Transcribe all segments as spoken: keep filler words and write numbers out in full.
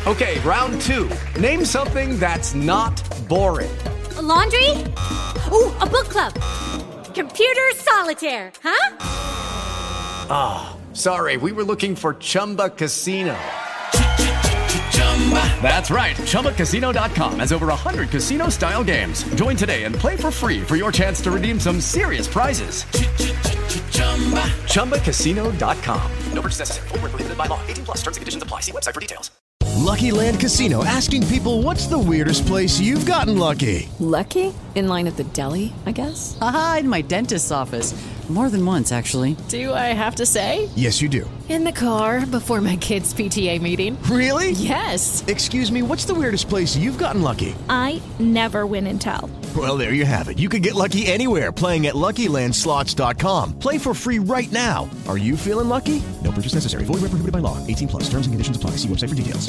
Okay, round two. Name something that's not boring. A laundry? Ooh, a book club. Computer solitaire, huh? Ah, oh, sorry, we were looking for Chumba Casino. That's right, Chumba Casino dot com has over one hundred casino-style games. Join today and play for free for your chance to redeem some serious prizes. Chumba Casino dot com. No purchase necessary. Void where prohibited by law. eighteen plus. Terms and conditions apply. See website for details. Lucky Land Casino, asking people, what's the weirdest place you've gotten lucky? Lucky? In line at the deli, I guess? Aha, in my dentist's office. More than once, actually. Do I have to say? Yes, you do. In the car before my kids' P T A meeting. Really? Yes. Excuse me, what's the weirdest place you've gotten lucky? I never win and tell. Well, there you have it. You can get lucky anywhere, playing at Lucky Land Slots dot com. Play for free right now. Are you feeling lucky? No purchase necessary. Void where prohibited by law. eighteen plus. Terms and conditions apply. See website for details.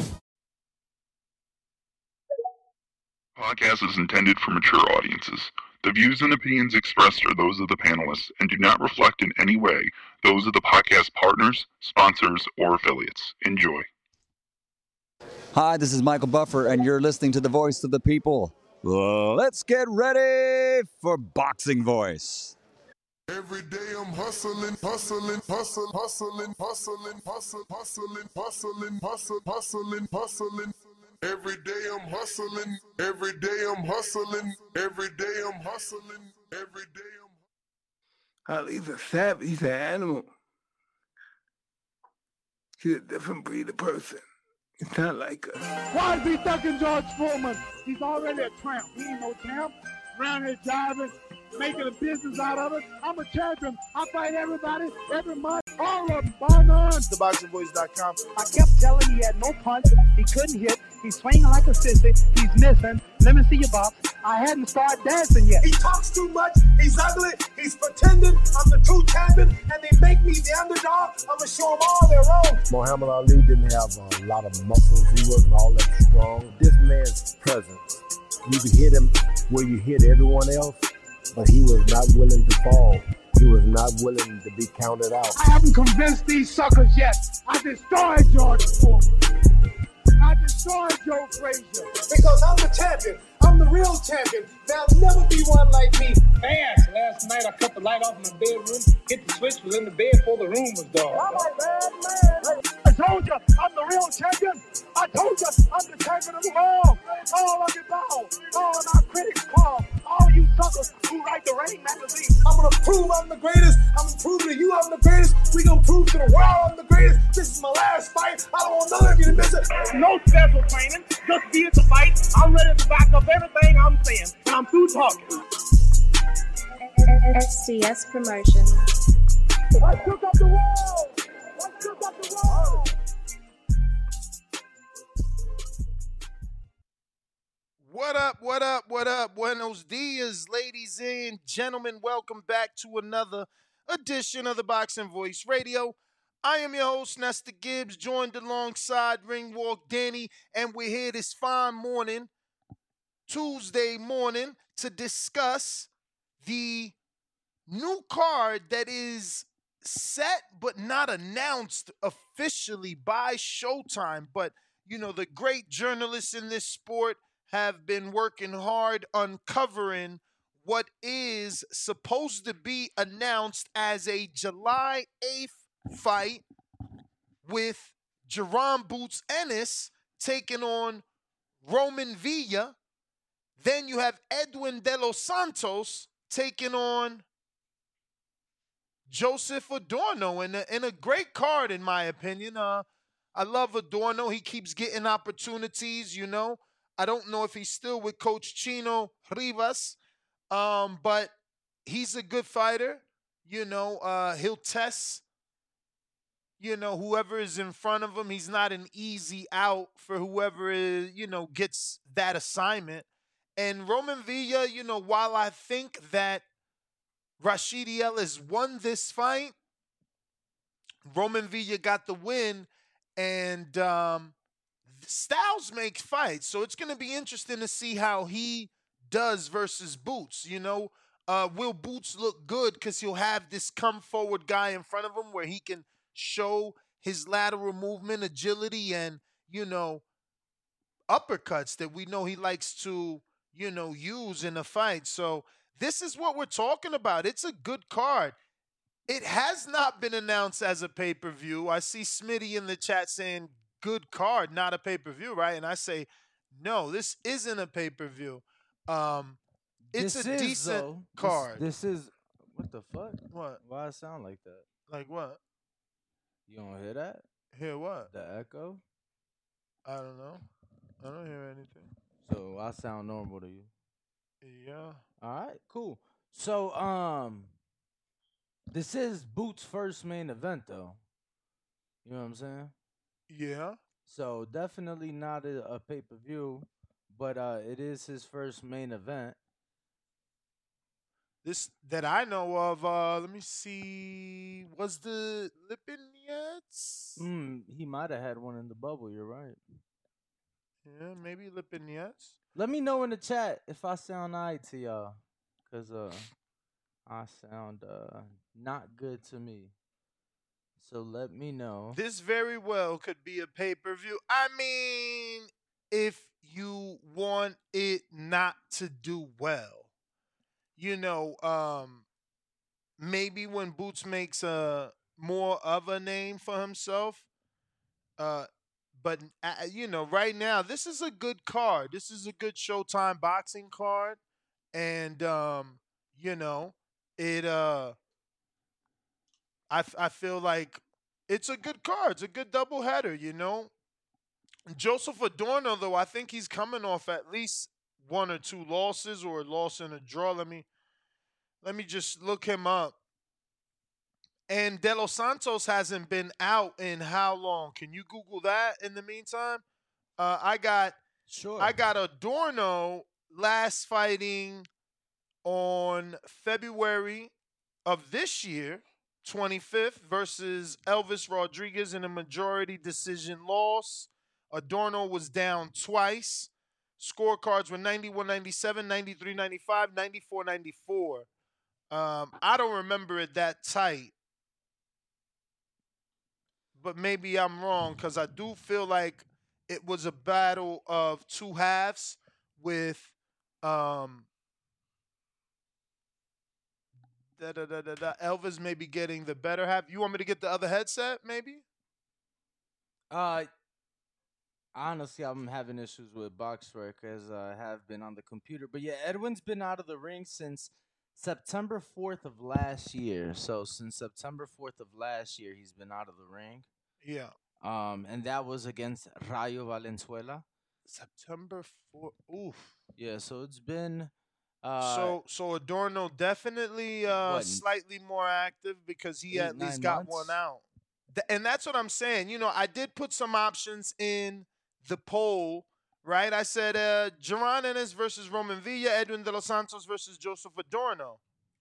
Podcast is intended for mature audiences. The views and opinions expressed are those of the panelists and do not reflect in any way those of the podcast partners, sponsors, or affiliates. Enjoy. Hi, this is Michael Buffer, and you're listening to the Voice of the People. Let's get ready for Boxing Voice. Every day I'm hustling, hustling, hustling, hustling, hustling, hustling, hustling, hustling, hustling, hustling, hustling. Every day I'm hustling, every day I'm hustling, every day I'm hustling, every day I'm... Ali's a savage, he's an animal. He's a different breed of person. He's not like us. Why is he ducking George Foreman? He's already a tramp. He ain't no tramp. Around here driving, making a business out of it. I'm a champion. I fight everybody, every month. All of them, bar none. the boxing voice dot com. I kept telling him he had no punch. He couldn't hit. He's swinging like a sissy. He's missing. Let me see your box. I hadn't started dancing yet. He talks too much. He's ugly. He's pretending. I'm the true champion. And they make me the underdog. I'm going to show them all they're wrong. Muhammad Ali didn't have a lot of muscles. He wasn't all that strong. This man's presence, you could hit him where you hit everyone else, but he was not willing to fall. He was not willing to be counted out. I haven't convinced these suckers yet. I destroyed George Foreman. I destroyed Joe Frazier. Because I'm the champion. I'm the real champion. There'll never be one like me. Fast. Last night I cut the light off in my bedroom, hit the switch, was in the bed before the room was dark. I'm a bad man. I told you, I'm the real champion. I told you, I'm the champion of the world. All of you bow. All of our critics call. All you suckers who write the Rain magazine. I'm going to prove I'm the greatest. I'm going to prove to you I'm the greatest. We're going to prove to the world I'm the greatest. This is my last fight. I don't want none of you to miss it. No special training. Just be at the fight. I'm ready to back up everything I'm saying. And I'm through talking. S C S Promotions. I took up the world. I took up the world. What up, what up, what up? Buenos dias, ladies and gentlemen. Welcome back to another edition of the Boxing Voice Radio. I am your host, Nestor Gibbs, joined alongside Ringwalk Danny, and we're here this fine morning, Tuesday morning, to discuss the new card that is set but not announced officially by Showtime. But, you know, the great journalists in this sport have been working hard uncovering what is supposed to be announced as a July eighth fight with Jerome Boots Ennis taking on Roman Villa. Then you have Edwin De Los Santos taking on Joseph Adorno in a, in a great card, in my opinion. Uh, I love Adorno. He keeps getting opportunities, you know. I don't know if he's still with Coach Chino Rivas, um, but he's a good fighter. You know, uh, he'll test, you know, whoever is in front of him. He's not an easy out for whoever is, you know, gets that assignment. And Roman Villa, you know, while I think that Rashidi Ellis won this fight, Roman Villa got the win, and um, Styles makes fights. So it's going to be interesting to see how he does versus Boots. You know, uh, will Boots look good because he'll have this come-forward guy in front of him where he can show his lateral movement, agility, and, you know, uppercuts that we know he likes to, you know, use in a fight. So this is what we're talking about. It's a good card. It has not been announced as a pay-per-view. I see Smitty in the chat saying good card, not a pay-per-view, right? And I say, no, this isn't a pay-per-view. Um, it's this a is, decent though. card. This, this is what the fuck? What? Why it sound like that? Like what? You don't hear that? Hear what? The echo? I don't know. I don't hear anything. So I sound normal to you. Yeah. All right, cool. So um this is Boots' first main event though. You know what I'm saying? Yeah. So definitely not a, a pay-per-view, but uh it is his first main event. This that I know of, uh, let me see. Was the Lipinets? Mm, he might have had one in the bubble, you're right. Yeah, maybe Lipinets. Let me know in the chat if I sound alright to y'all. Cause uh I sound uh not good to me. So let me know. This very well could be a pay-per-view. I mean, if you want it not to do well. You know, um, maybe when Boots makes a more of a name for himself, uh, but uh, you know, right now this is a good card. This is a good Showtime boxing card, and um, you know, it. Uh, I f- I feel like it's a good card. It's a good doubleheader. You know, Joseph Adorno, though, I think he's coming off at least one or two losses or a loss and a draw. Let me let me just look him up. And De Los Santos hasn't been out in how long? Can you Google that in the meantime? Uh, I got sure. I got Adorno last fighting on February of this year, twenty-fifth, versus Elvis Rodriguez in a majority decision loss. Adorno was down twice. Scorecards were ninety-one ninety-seven, ninety-three ninety-five, ninety-four ninety-four. Um, I don't remember it that tight. But maybe I'm wrong because I do feel like it was a battle of two halves with um, da, da, da, da, da, Elvis maybe getting the better half. You want me to get the other headset maybe? Uh, honestly, I'm having issues with BoxRec as I have been on the computer. But yeah, Edwin's been out of the ring since September fourth of last year. So since September fourth of last year, he's been out of the ring. Yeah. Um, and that was against Rayo Valenzuela. September fourth. Oof. Yeah, so it's been uh so so Adorno definitely uh what, slightly more active because he eight, at least nine got months? one out. Th- and that's what I'm saying. You know, I did put some options in the poll, right? I said uh Jaron Ennis versus Roman Villa, Edwin De Los Santos versus Joseph Adorno.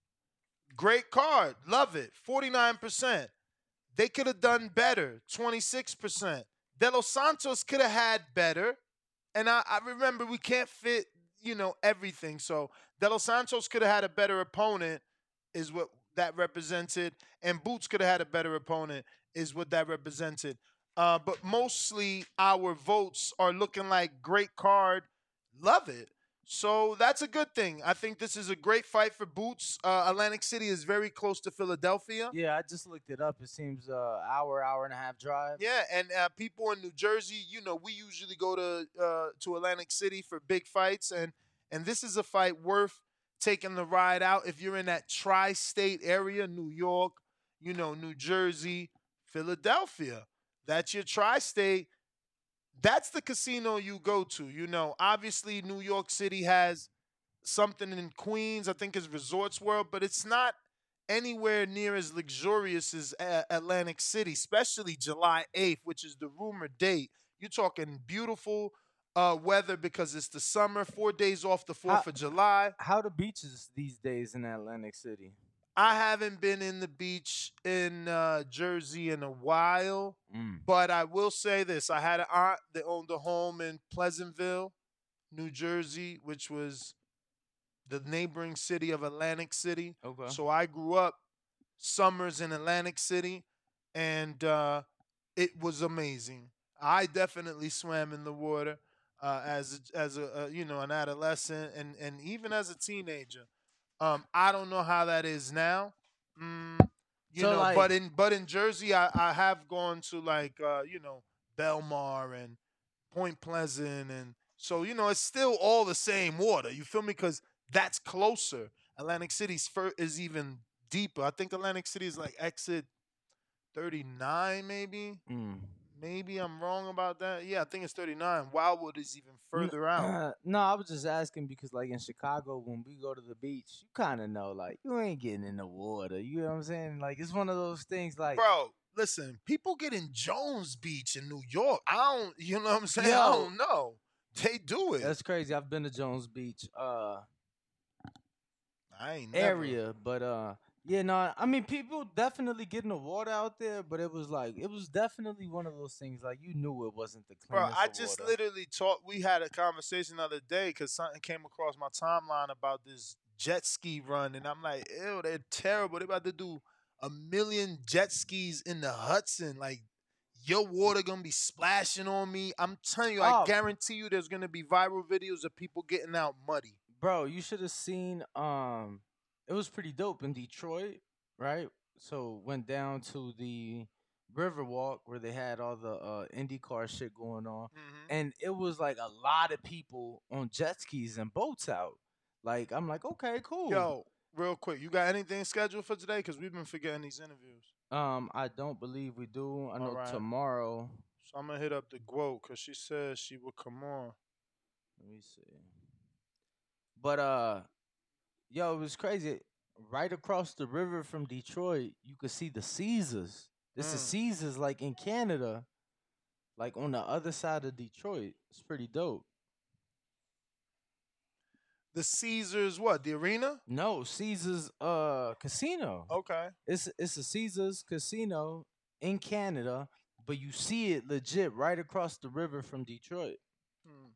Great card. Love it. forty-nine percent. They could have done better, twenty-six percent. De Los Santos could have had better. And I, I remember we can't fit, you know, everything. So De Los Santos could have had a better opponent is what that represented. And Boots could have had a better opponent is what that represented. Uh, but mostly our votes are looking like great card. Love it. So that's a good thing. I think this is a great fight for Boots. Uh, Atlantic City is very close to Philadelphia. Yeah, I just looked it up. It seems uh hour, hour and a half drive. Yeah, and uh, people in New Jersey, you know, we usually go to uh, to Atlantic City for big fights, and and this is a fight worth taking the ride out if you're in that tri-state area, New York, you know, New Jersey, Philadelphia. That's your tri-state. That's the casino you go to. You know, obviously New York City has something in Queens, I think is Resorts World, but it's not anywhere near as luxurious as uh, Atlantic City, especially July eighth, which is the rumored date. You're talking beautiful uh, weather because it's the summer, four days off the fourth How- of July. How the beaches these days in Atlantic City? I haven't been in the beach in uh, Jersey in a while, Mm. but I will say this. I had an aunt that owned a home in Pleasantville, New Jersey, which was the neighboring city of Atlantic City. Okay. So I grew up summers in Atlantic City, and uh, it was amazing. I definitely swam in the water. uh, as a, as a uh, you know an adolescent and and even as a teenager. Um, I don't know how that is now. Mm, you So, know, like- but in but in Jersey, I, I have gone to like uh, you know Belmar and Point Pleasant, and so you know it's still all the same water. You feel me? Because that's closer. Atlantic City's fir- is even deeper. I think Atlantic City is like exit thirty-nine, maybe. Mm. Maybe I'm wrong about that. Yeah, I think it's thirty-nine. Wildwood is even further out. No, I was just asking because, like in Chicago, when we go to the beach, you kind of know, like you ain't getting in the water. You know what I'm saying? Like it's one of those things, like Bro, listen, people get in Jones Beach in New York. I don't, you know what I'm saying? I Yo. don't know. They do it. That's crazy. I've been to Jones Beach uh I ain't never. area, but uh yeah, no, I mean people definitely get in the water out there, but it was like it was definitely one of those things like you knew it wasn't the Bro, cleanest I of just water. literally talked. We had a conversation the other day because something came across my timeline about this jet ski run, and I'm like, ew, they're terrible. They're about to do a million jet skis in the Hudson. Like, your water gonna be splashing on me. I'm telling you, I Oh. guarantee you, there's gonna be viral videos of people getting out muddy. Bro, you should have seen um it was pretty dope in Detroit, right? So went down to the Riverwalk where they had all the uh IndyCar shit going on. Mm-hmm. And it was like a lot of people on jet skis and boats out. Like I'm like, okay, cool. Yo, real quick, you got anything scheduled for today? Because we've been forgetting these interviews. Um, I don't believe we do. I know Alright. tomorrow. So I'm gonna hit up the Guo because she said she would come on. Let me see. But uh yo, it was crazy. Right across the river from Detroit, you could see the Caesars. This is Mm. Caesars like in Canada, like on the other side of Detroit. It's pretty dope. The Caesars, what? The arena? No, Caesars uh casino. Okay. It's it's a Caesars casino in Canada, but you see it legit right across the river from Detroit. Hmm.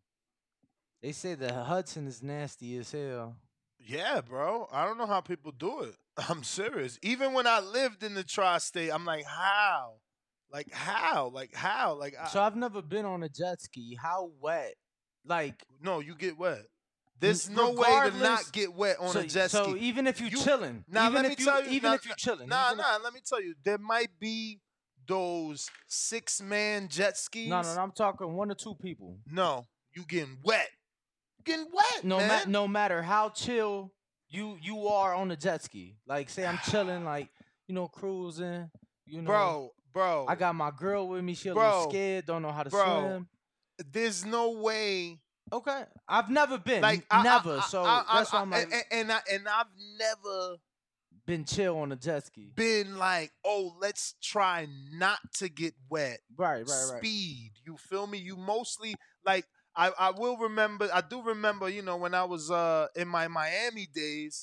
They say the Hudson is nasty as hell. Yeah, bro. I don't know how people do it. I'm serious. Even when I lived in the tri-state, I'm like, how? Like how? Like how? Like I, So I've never been on a jet ski. How wet? Like no, you get wet. There's N- no way to regardless- not get wet on so, a jet so ski. even if you, You- chilling, Now even let if me you, tell you, even nah, if you chilling, Nah, even if- nah. Let me tell you, there might be those six man jet skis. no, no, no, I'm talking one or two people. No, you getting wet. Getting wet, No, man. ma- no matter how chill you you are on the jet ski. Like, say I'm chilling, like you know, cruising. You know, Bro, bro. I got my girl with me. She a Bro, little scared, don't know how to bro. swim. There's no way. Okay, I've never been, Like I- I- never. I- so I- I- that's why I- I'm like, and, and I and I've never been chill on a jet ski. been like, oh, let's try not to get wet. Right, right, right. Speed. You feel me? You mostly like I, I will remember I do remember, you know, when I was uh in my Miami days,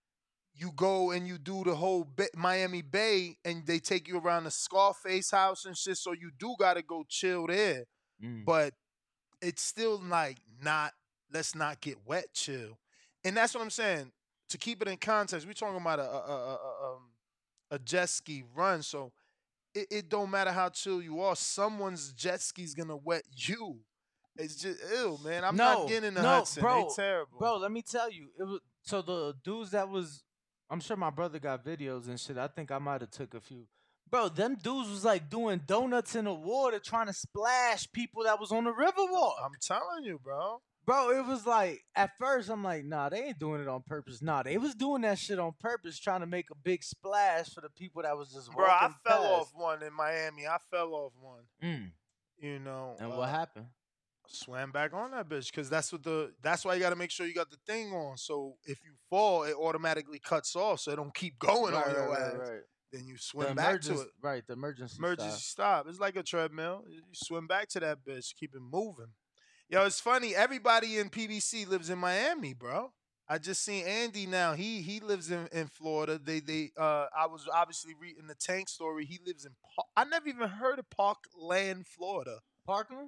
you go and you do the whole Bay, Miami Bay and they take you around the Scarface house and shit, so you do gotta go chill there. Mm. But it's still like not let's not get wet chill. And that's what I'm saying. To keep it in context, we're talking about a a, a, a, um, a jet ski run, so it, it don't matter how chill you are. Someone's jet ski's gonna wet you. It's just ew, man. I'm no, not getting in the no, Hudson. bro, They terrible. Bro, let me tell you, it was so the dudes that was. I'm sure my brother got videos and shit. I think I might have took a few. Bro, them dudes was like doing donuts in the water, trying to splash people that was on the Riverwalk. I'm telling you, bro. Bro, it was like at first I'm like, nah, they ain't doing it on purpose. Nah, they was doing that shit on purpose, trying to make a big splash for the people that was just Bro, I walking fell past. off one in Miami. I fell off one. Mm. You know. And uh, what happened? Swam back on that bitch because that's what the that's why you got to make sure you got the thing on. So if you fall, it automatically cuts off, so it don't keep going Right, on your right, ass. right, right. Then you The swim back to emergency- it. Right, the emergency Emergency stop. stop. It's like a treadmill. You swim back to that bitch, keep it moving. Yo, it's funny. Everybody in P B C lives in Miami, bro. I just seen Andy now. He he lives in, in Florida. They they uh I was obviously reading the Tank story. He lives in Par- I never even heard of Parkland, Florida. Parkland?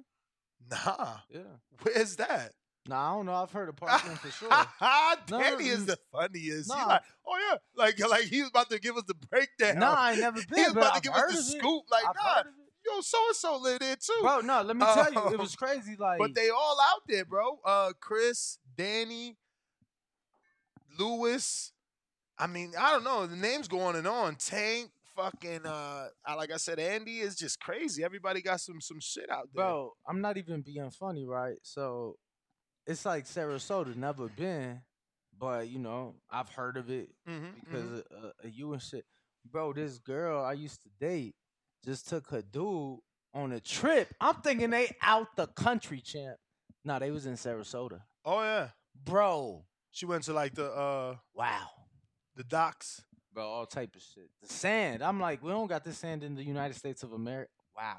Nah. Yeah. Where's that? Nah, I don't know. I've heard of Parkland for sure. No, Danny is mm, the funniest. He nah. like, oh yeah, like like he was about to give us the breakdown. Nah, I ain't never He been. was but about to I've give heard us the of it. scoop. Like, I've nah, heard of it. yo, so and so live there too, bro. No, let me tell you, it was crazy. Like, but they all out there, bro. Uh, Chris, Danny, Lewis. I mean, I don't know. The names go on and on. Tank, fucking, uh, like I said, Andy is just crazy. Everybody got some some shit out there, bro. I'm not even being funny, right? So it's like Sarasota, never been, but you know, I've heard of it mm-hmm, because mm-hmm. Of, uh, of you and shit, bro. This girl I used to date just took her dude on a trip. I'm thinking they out the country, champ. Nah, they was in Sarasota. Oh yeah, bro. She went to like the uh, wow, the docks, bro. All type of shit. The sand. I'm like, we don't got this sand in the United States of America. Wow.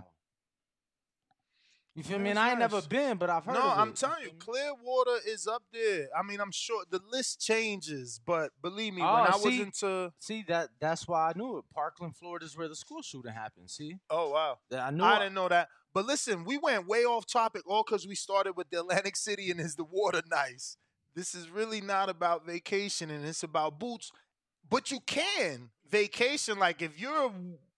You feel That's me? And I ain't nice. never been, but I've heard no, of it. I'm telling you, Clearwater is up there. I mean, I'm sure the list changes, but believe me, Oh, when I see, was into see that that's why I knew it. Parkland, Florida is where the school shooting happened. See? Oh wow. That I knew I I- didn't know that. But listen, we went way off topic all because we started with the Atlantic City and is the water nice. This is really not about vacation and it's about boots. But you can vacation. Like if you're a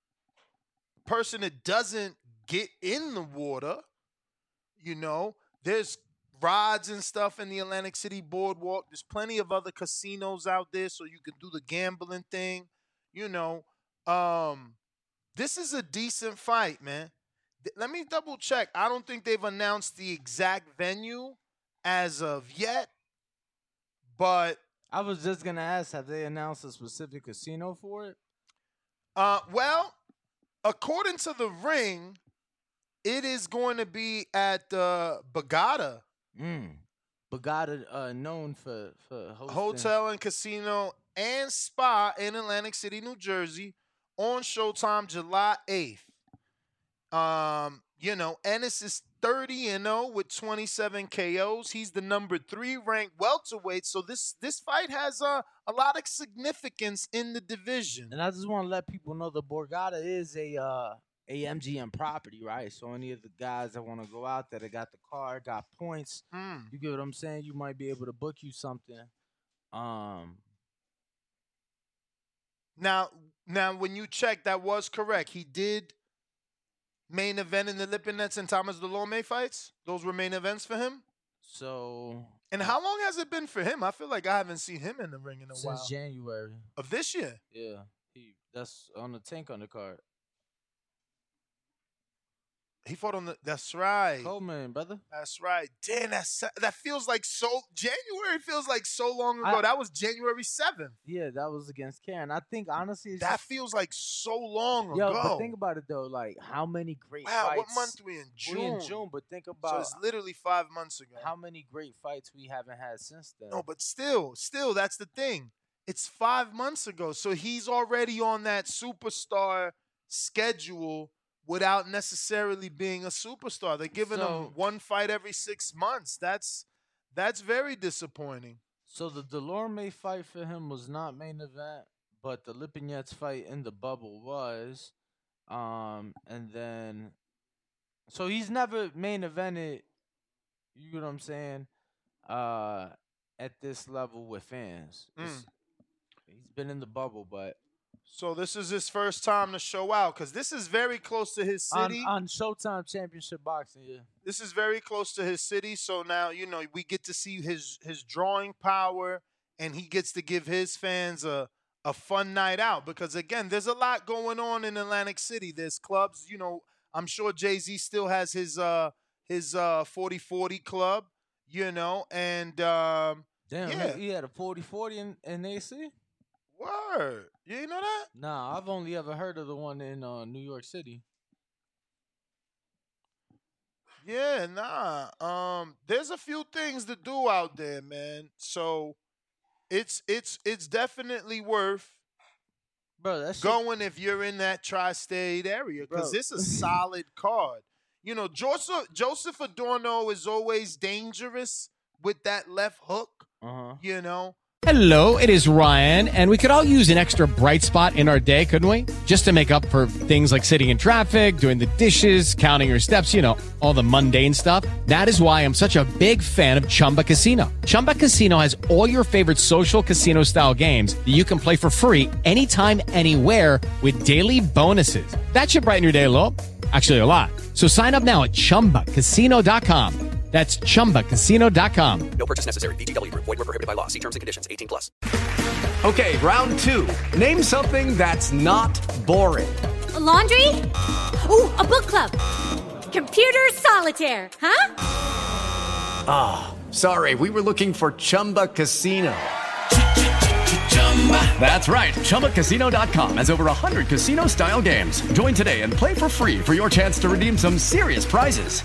person that doesn't get in the water, you know, there's rods and stuff in the Atlantic City boardwalk. There's plenty of other casinos out there so you can do the gambling thing. You know, um, this is a decent fight, man. Th- Let me double check. I don't think they've announced the exact venue as of yet, but I was just gonna ask, have they announced a specific casino for it? uh, well, according to the Ring, it is going to be at the Borgata Mm. Borgata, uh, known for for hosting. Hotel and Casino and Spa in Atlantic City, New Jersey, on Showtime July eighth. Um, you know, Ennis is thirty and oh with twenty-seven K Os. He's the number three ranked welterweight. So this this fight has uh, a lot of significance in the division. And I just want to let people know the Borgata is a uh, a M G M property, right? So any of the guys that want to go out there, they got the car, got points. Mm. You get what I'm saying? You might be able to book you something. Um, Now, now when you check, that was correct. He did main event in the Lipinets and Thomas Delorme fights. Those were main events for him. so And how long has it been for him? I feel like I haven't seen him in the ring in a since while. January, Of this year. yeah, he that's on the Tank undercard. He fought on the. That's right. Coleman, brother. That's right. Damn, that's that feels like so. January feels like so long ago. I- that was January seventh. Yeah, that was against Karen. I think honestly, it's That just- feels like so long yo, ago. but think about it though. Like how many great wow, fights? what month we in? June. We in June, but think So about it's literally five months ago. how many great fights we haven't had since then. No, but still, still, that's the thing. It's five months ago. So he's already on that superstar schedule without necessarily being a superstar. They're giving So- him one fight every six months. That's that's very disappointing. So the Delorme fight for him was not main event, but the Lipinets fight in the bubble was. Um, and then, so he's never main evented. You know what I'm saying? Uh, at this level with fans, It's- he's been in the bubble, but So this is his first time to show out because this is very close to his on, city. on Showtime Championship Boxing, yeah. This is very close to his city. So now, you know, we get to see his his drawing power and he gets to give his fans a a fun night out because again, there's a lot going on in Atlantic City. There's clubs, you know, I'm sure Jay-Z still has his uh his uh forty forty club, you know, and um Damn, yeah. he, he had a forty forty in, in A C? Word. You ain't know that? Nah, I've only ever heard of the one in uh, New York City. Yeah, nah. Um, there's a few things to do out there, man. So it's it's it's definitely worth Bro, that shit, going if you're in that tri-state area because Bro. it's a solid card. You know, Joseph Joseph Adorno is always dangerous with that left hook. uh-huh. You know, Hello, it is Ryan, and we could all use an extra bright spot in our day, couldn't we? Just to make up for things like sitting in traffic, doing the dishes, counting your steps, you know, all the mundane stuff. That is why I'm such a big fan of Chumba Casino. Chumba Casino has all your favorite social casino-style games that you can play for free anytime, anywhere with daily bonuses. That should brighten your day a little. Actually, a lot. So sign up now at chumba casino dot com. That's chumba casino dot com. No purchase necessary. V G W Group. Void where prohibited by law. See terms and conditions. eighteen plus. Okay, round two. Name something that's not boring. A laundry? Ooh, a book club. Computer solitaire, huh? Ah, oh, sorry. We were looking for Chumba Casino. That's right. Chumba Casino dot com has over one hundred casino-style games. Join today and play for free for your chance to redeem some serious prizes.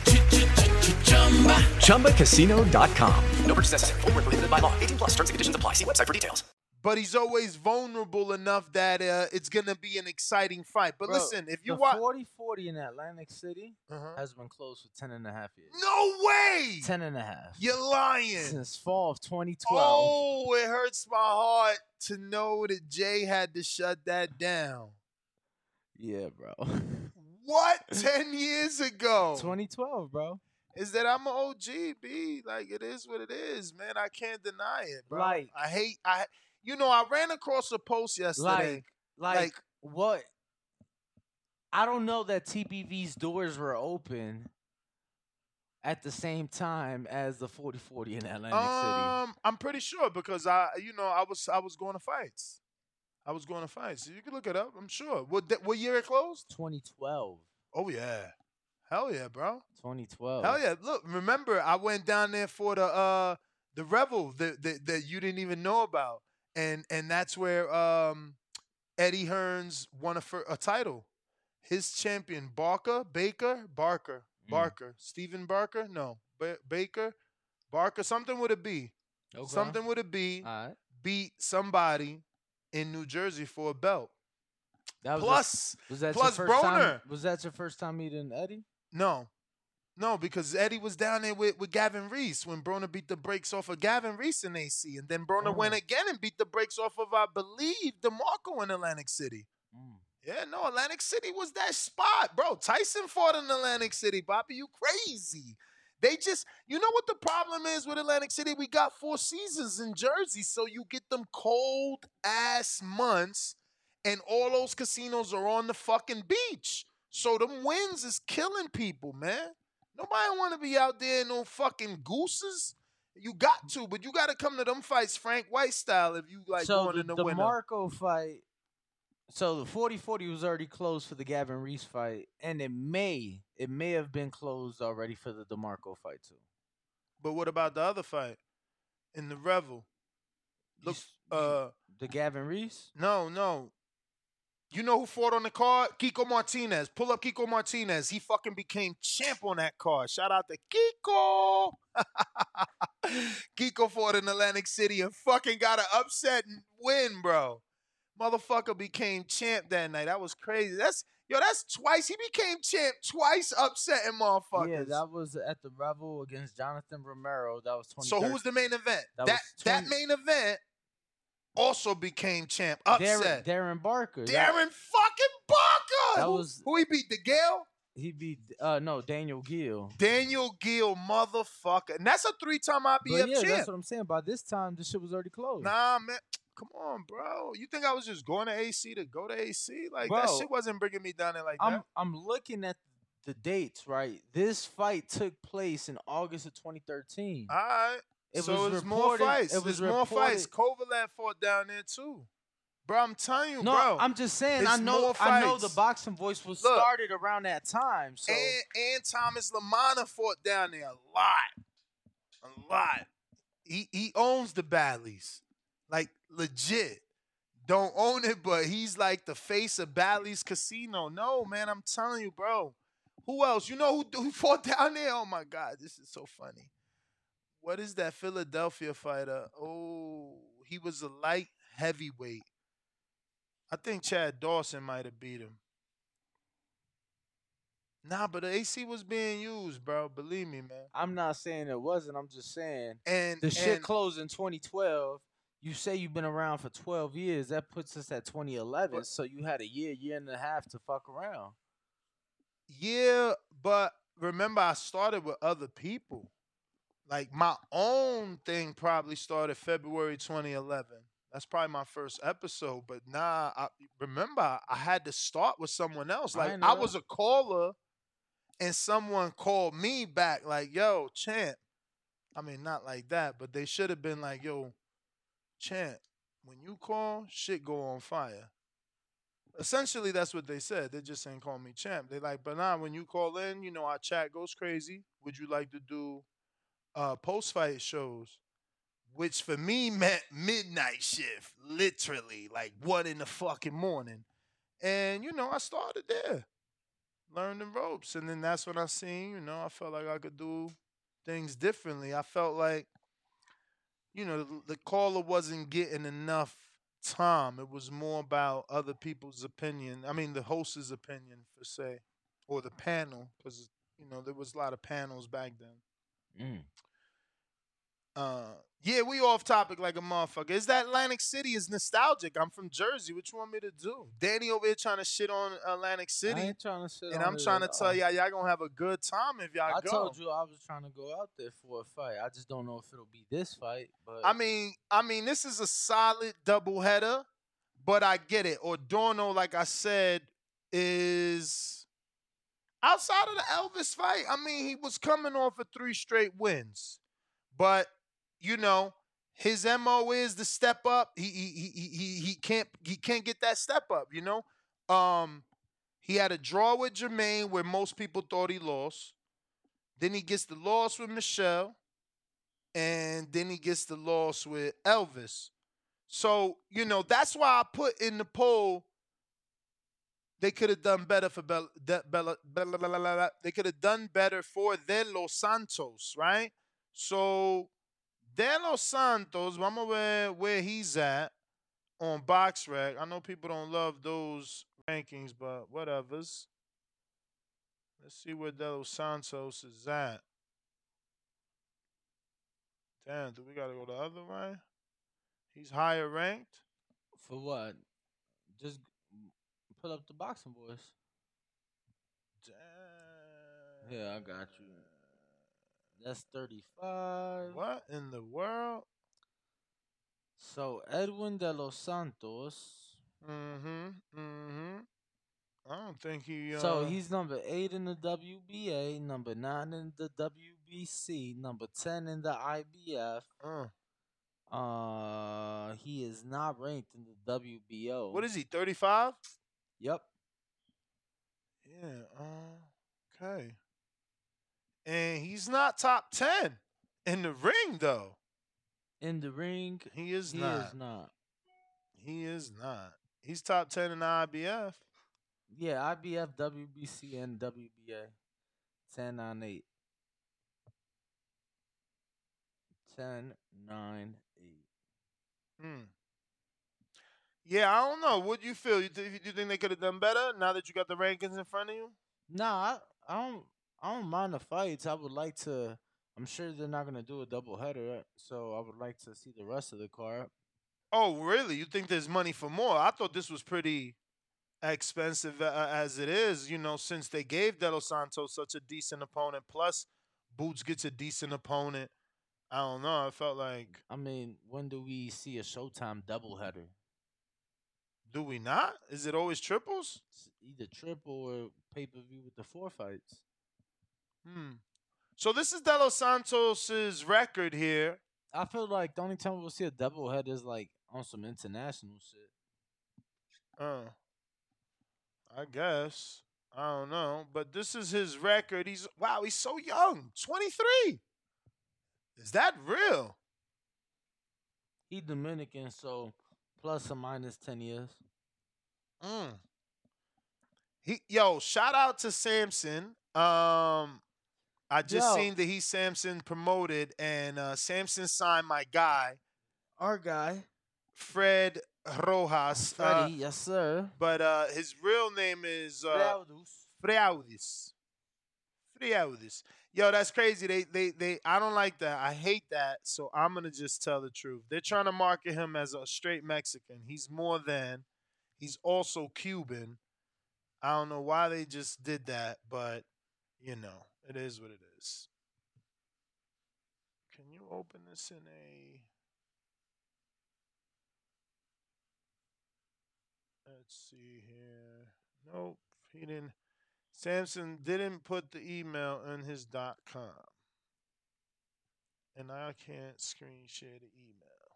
Chumba Casino dot com. No purchase necessary. Void where prohibited by law. eighteen plus. Terms and conditions apply. See website for details. But he's always vulnerable enough that uh, it's going to be an exciting fight. But Bro, listen, if you the watch... forty forty in Atlantic City uh-huh. has been closed for ten and a half years. No way! ten and a half. You're lying. Since fall of twenty twelve. Oh, it hurts my heart to know that Jay had to shut that down. Yeah, bro. What? ten years ago? twenty twelve, bro. Is that I'm an O G, B. Like, it is what it is, man. I can't deny it, bro. Like, I hate... I. You know, I ran across a post yesterday. Like, like, like what? I don't know that T P V's doors were open at the same time as the forty forty in Atlantic um, City. I'm pretty sure because I, you know, I was I was going to fights. I was going to fights. You can look it up. I'm sure. What what year it closed? twenty twelve. Oh yeah, hell yeah, bro. twenty twelve. Hell yeah. Look, remember I went down there for the uh the Revel that that, that you didn't even know about. And and that's where um, Eddie Hearns won a, a title. His champion, Barker, Baker, Barker, Barker, mm. Stephen Barker, no, ba- Baker, Barker, something with a B. Okay. Something with a B right. beat somebody in New Jersey for a belt. That was plus, a, was that plus your first Broner. Time, was that your first time meeting Eddie? No. No, because Eddie was down there with, with Gavin Reese when Broner beat the brakes off of Gavin Reese in A C. And then Broner oh. went again and beat the brakes off of, I believe, DeMarco in Atlantic City. Mm. Yeah, no, Atlantic City was that spot. Bro, Tyson fought in Atlantic City, Bobby. You crazy. They just, you know what the problem is with Atlantic City? We got four seasons in Jersey, so you get them cold-ass months, and all those casinos are on the fucking beach. So them winds is killing people, man. Nobody want to be out there in no fucking gooses. You got to, but you got to come to them fights Frank White style if you like so going the, in the, the winter. Marco fight, so the forty forty was already closed for the Gavin Reese fight, and it may, it may have been closed already for the DeMarco fight too. But what about the other fight in the Revel? Look, you, uh, the Gavin Reese? No, no. You know who fought on the card? Kiko Martinez. Pull up Kiko Martinez. He fucking became champ on that card. Shout out to Kiko. Kiko fought in Atlantic City and fucking got an upset and win, bro. Motherfucker became champ that night. That was crazy. That's yo, that's twice. He became champ twice upsetting motherfuckers. Yeah, that was at the Revel against Jonathan Romero. That was twenty. So who was the main event? That that, twenty- that main event also became champ. Upset. Darren, Darren Barker. Darren that, fucking Barker. That who, was who he beat? The Gale? He beat uh no Daniel Gill. Daniel Gill, motherfucker, and that's a three-time I B F but yeah, champ. That's what I'm saying. By this time, this shit was already closed. Nah, man. Come on, bro. You think I was just going to A C to go to A C? Like, bro, that shit wasn't bringing me down there like I'm, that. I'm looking at the dates, right? This fight took place in August of twenty thirteen. All right. It so was it was reported, more fights. It was There's more reported, fights. Kovalat fought down there, too. Bro, I'm telling you, no, bro. I'm just saying. I There's know. more I know fights. the boxing voice was Look, started around that time. So and, and Thomas Lamana fought down there a lot. A lot. He, he owns the Bally's. Like, legit. Don't own it, but he's like the face of Bally's Casino. No, man, I'm telling you, bro. Who else? You know who, who fought down there? Oh, my God. This is so funny. What is that Philadelphia fighter? Oh, he was a light heavyweight. I think Chad Dawson might have beat him. Nah, but the A C was being used, bro. Believe me, man. I'm not saying it wasn't. I'm just saying and the shit and, closed in twenty twelve. You say you've been around for twelve years. That puts us at twenty eleven. But, so you had a year, year and a half to fuck around. Yeah, but remember, I started with other people. Like, my own thing probably started February twenty eleven. That's probably my first episode. But nah, I, remember, I had to start with someone else. Like, I, I was a caller and someone called me back like, yo, champ. I mean, not like that, but they should have been like, yo, champ, when you call, shit go on fire. Essentially, that's what they said. They just ain't call me champ. They like, but nah, when you call in, you know, our chat goes crazy. Would you like to do uh, post-fight shows? Which for me meant midnight shift, literally, like one in the fucking morning. And, you know, I started there, learned the ropes. And then that's when I seen, you know, I felt like I could do things differently. I felt like, you know, the, the caller wasn't getting enough time. It was more about other people's opinion. I mean, the host's opinion, per se, or the panel, because, you know, there was a lot of panels back then. Mm. Uh, yeah, we off topic like a motherfucker. Is that Atlantic City is nostalgic? I'm from Jersey. What you want me to do? Danny over here trying to shit on Atlantic City. I ain't trying to shit and on I'm it trying to at tell all. y'all, y'all gonna have a good time if y'all I go. told you I was trying to go out there for a fight. I just don't know if it'll be this fight. But I mean, I mean, this is a solid doubleheader, but I get it. Adorno, like I said, is outside of the Elvis fight. I mean, he was coming off of three straight wins, but you know, his M O is the step up. He he he he he can't he can't get that step up. You know, um, he had a draw with Jermaine where most people thought he lost. Then he gets the loss with Michelle, and then he gets the loss with Elvis. So you know that's why I put in the poll. They could have done better for Bella. De, Bella, Bella, Bella, Bella. They could have done better for De Los Santos, right? So. De Los Santos, vamos a ver where he's at on BoxRec. I know people don't love those rankings, but whatevers. Let's see where De Los Santos is at. Damn, do we got to go the other way? He's higher ranked? For what? Just put up the boxing boys. Damn. Yeah, I got you. That's thirty-five. What in the world? So Edwin De Los Santos. Mm-hmm. Mm-hmm. I don't think he. Uh... So he's number eight in the W B A, number nine in the W B C, number ten in the I B F. Uh. Uh, he is not ranked in the W B O. What is he? thirty-five. Yep. Yeah. Uh, okay. And he's not top ten in the ring, though. In the ring, he is he not. Is not. He is not. He's top ten in the I B F. Yeah, I B F, W B C, and W B A. ten, nine, eight. ten, nine, eight. Hmm. Yeah, I don't know. What do you feel? You, th- you think they could have done better now that you got the rankings in front of you? Nah, I, I don't. I don't mind the fights. I would like to. I'm sure they're not gonna do a double header, so I would like to see the rest of the card. Oh, really? You think there's money for more? I thought this was pretty expensive uh, as it is. You know, since they gave De Los Santos such a decent opponent, plus Boots gets a decent opponent. I don't know. I felt like. I mean, when do we see a Showtime double header? Do we not? Is it always triples? It's either triple or pay per view with the four fights. Hmm. So this is De Los Santos's record here. I feel like the only time we'll see a double header is like on some international shit. Uh, I guess. I don't know. But this is his record. He's wow, he's so young. twenty-three. Is that real? He Dominican, so plus or minus ten years. Mm. He yo, shout out to Samson. Um I just Yo. seen that he Samson promoted, and uh, Samson signed my guy, our guy, Fred Rojas. Freddie, uh, yes sir. But uh, his real name is uh, Freaudis. Freaudis. Yo, that's crazy. They, they, they. I don't like that. I hate that. So I'm gonna just tell the truth. They're trying to market him as a straight Mexican. He's more than. He's also Cuban. I don't know why they just did that, but you know. It is what it is. Can you open this in a... Let's see here. Nope. He didn't... Samson didn't put the email in his dot com. And I can't screen share the email.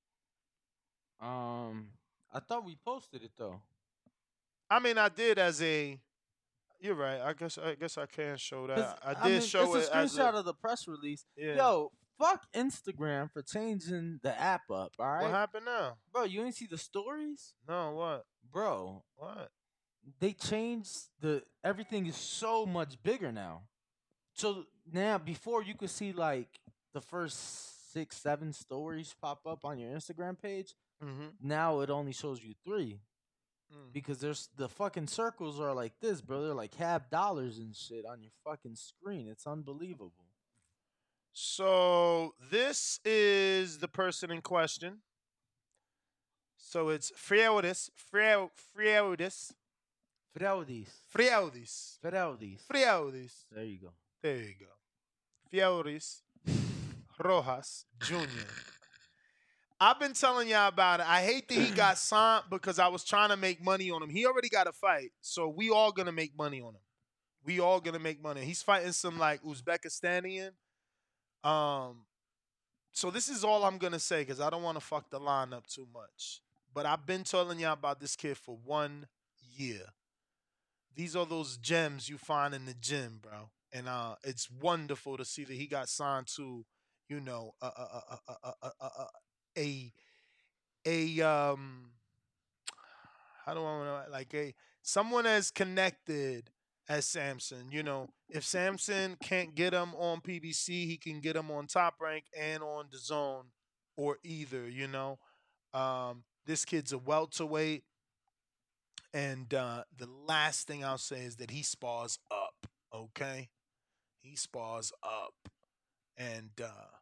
Um, I thought we posted it though. I mean, I did as a. You're right. I guess I guess I can show that. I did I mean, show it's it a as screenshot a, of the press release. Yeah. Yo, fuck Instagram for changing the app up. All right. What happened now? Bro, you ain't see the stories? No, what? Bro, What? they changed the everything is so much bigger now. So now before you could see like the first six, seven stories pop up on your Instagram page. Mm-hmm. Now it only shows you three. Mm. Because there's the fucking circles are like this, bro. They're like half dollars and shit on your fucking screen. It's unbelievable. So this is the person in question. So it's Freudis, Freudis, Freudis, Freudis, Freudis, Freudis, Freudis. There you go. There you go. Freudis Rojas Junior I've been telling y'all about it. I hate that he got signed because I was trying to make money on him. He already got a fight, so we all gonna make money on him. We all gonna make money. He's fighting some like Uzbekistanian. Um, so this is all I'm gonna say because I don't want to fuck the line up too much. But I've been telling y'all about this kid for one year. These are those gems you find in the gym, bro, and uh, it's wonderful to see that he got signed to, you know, a a a a a a, a, a um, how do I want to like a someone as connected as Samson. You know, if Samson can't get him on P B C, he can get him on Top Rank and on D A Z N or either. You know, um, this kid's a welterweight, and uh, the last thing I'll say is that he spars up. Okay, he spars up, and uh,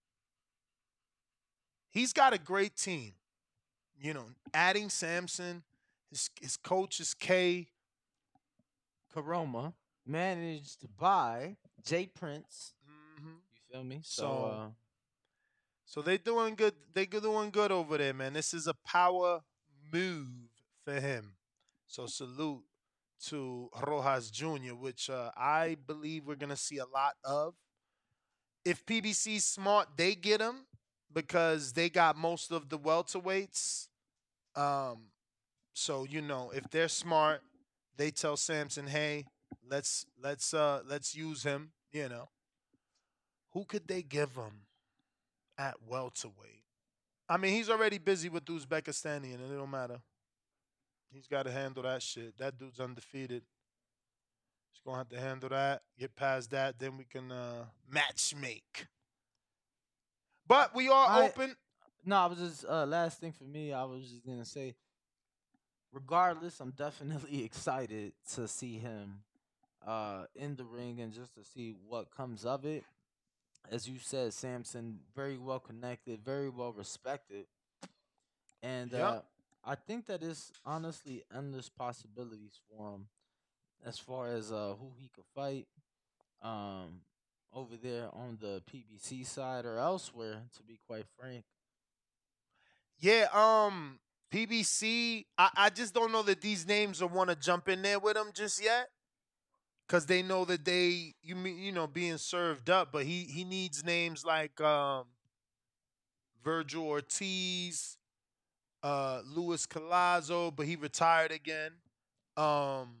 he's got a great team. You know, adding Samson, his his coach is K. Karoma, managed by Jay Prince. Mm-hmm. You feel me? So, So, uh, so they doing good. They doing good over there, man. This is a power move for him. So salute to Rojas Junior, which uh, I believe we're gonna see a lot of. If P B C's smart, they get him because they got most of the welterweights. Um, so you know, if they're smart, they tell Samson, "Hey, let's let's uh let's use him." You know, who could they give him at welterweight? I mean, he's already busy with Uzbekistani, and it don't matter. He's got to handle that shit. That dude's undefeated. He's gonna have to handle that. Get past that, then we can uh, match make. But we are I- open. No, I was just uh, last thing for me. I was just gonna say, regardless, I'm definitely excited to see him uh, in the ring and just to see what comes of it. As you said, Samson, very well connected, very well respected, and uh, Yep. I think that is honestly endless possibilities for him as far as uh, who he could fight um, over there on the P B C side or elsewhere. To be quite frank. Yeah, um, P B C. I, I just don't know that these names will want to jump in there with him just yet, because they know that they you mean you know being served up. But he he needs names like um, Virgil Ortiz, uh, Luis Colazo, but he retired again. Um,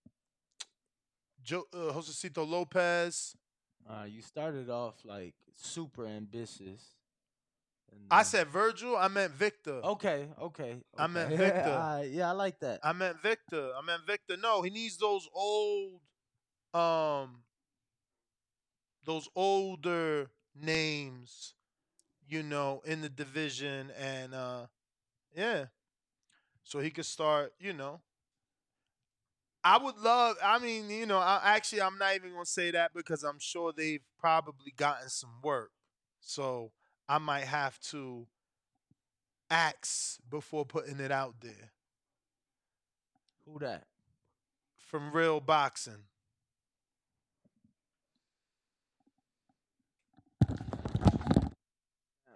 jo- uh, Josecito Lopez. Uh, you started off like super ambitious. And, I uh, said Virgil. I meant Victor. okay, okay. I meant okay. Victor. Uh, yeah, I like that. I meant Victor. I meant Victor. No, he needs those old, um, those older names, you know, in the division, and uh, yeah, so he could start. You know, I would love. I mean, you know, I, actually, I'm not even gonna say that because I'm sure they've probably gotten some work, so I might have to ask before putting it out there. Who that? From Real Boxing.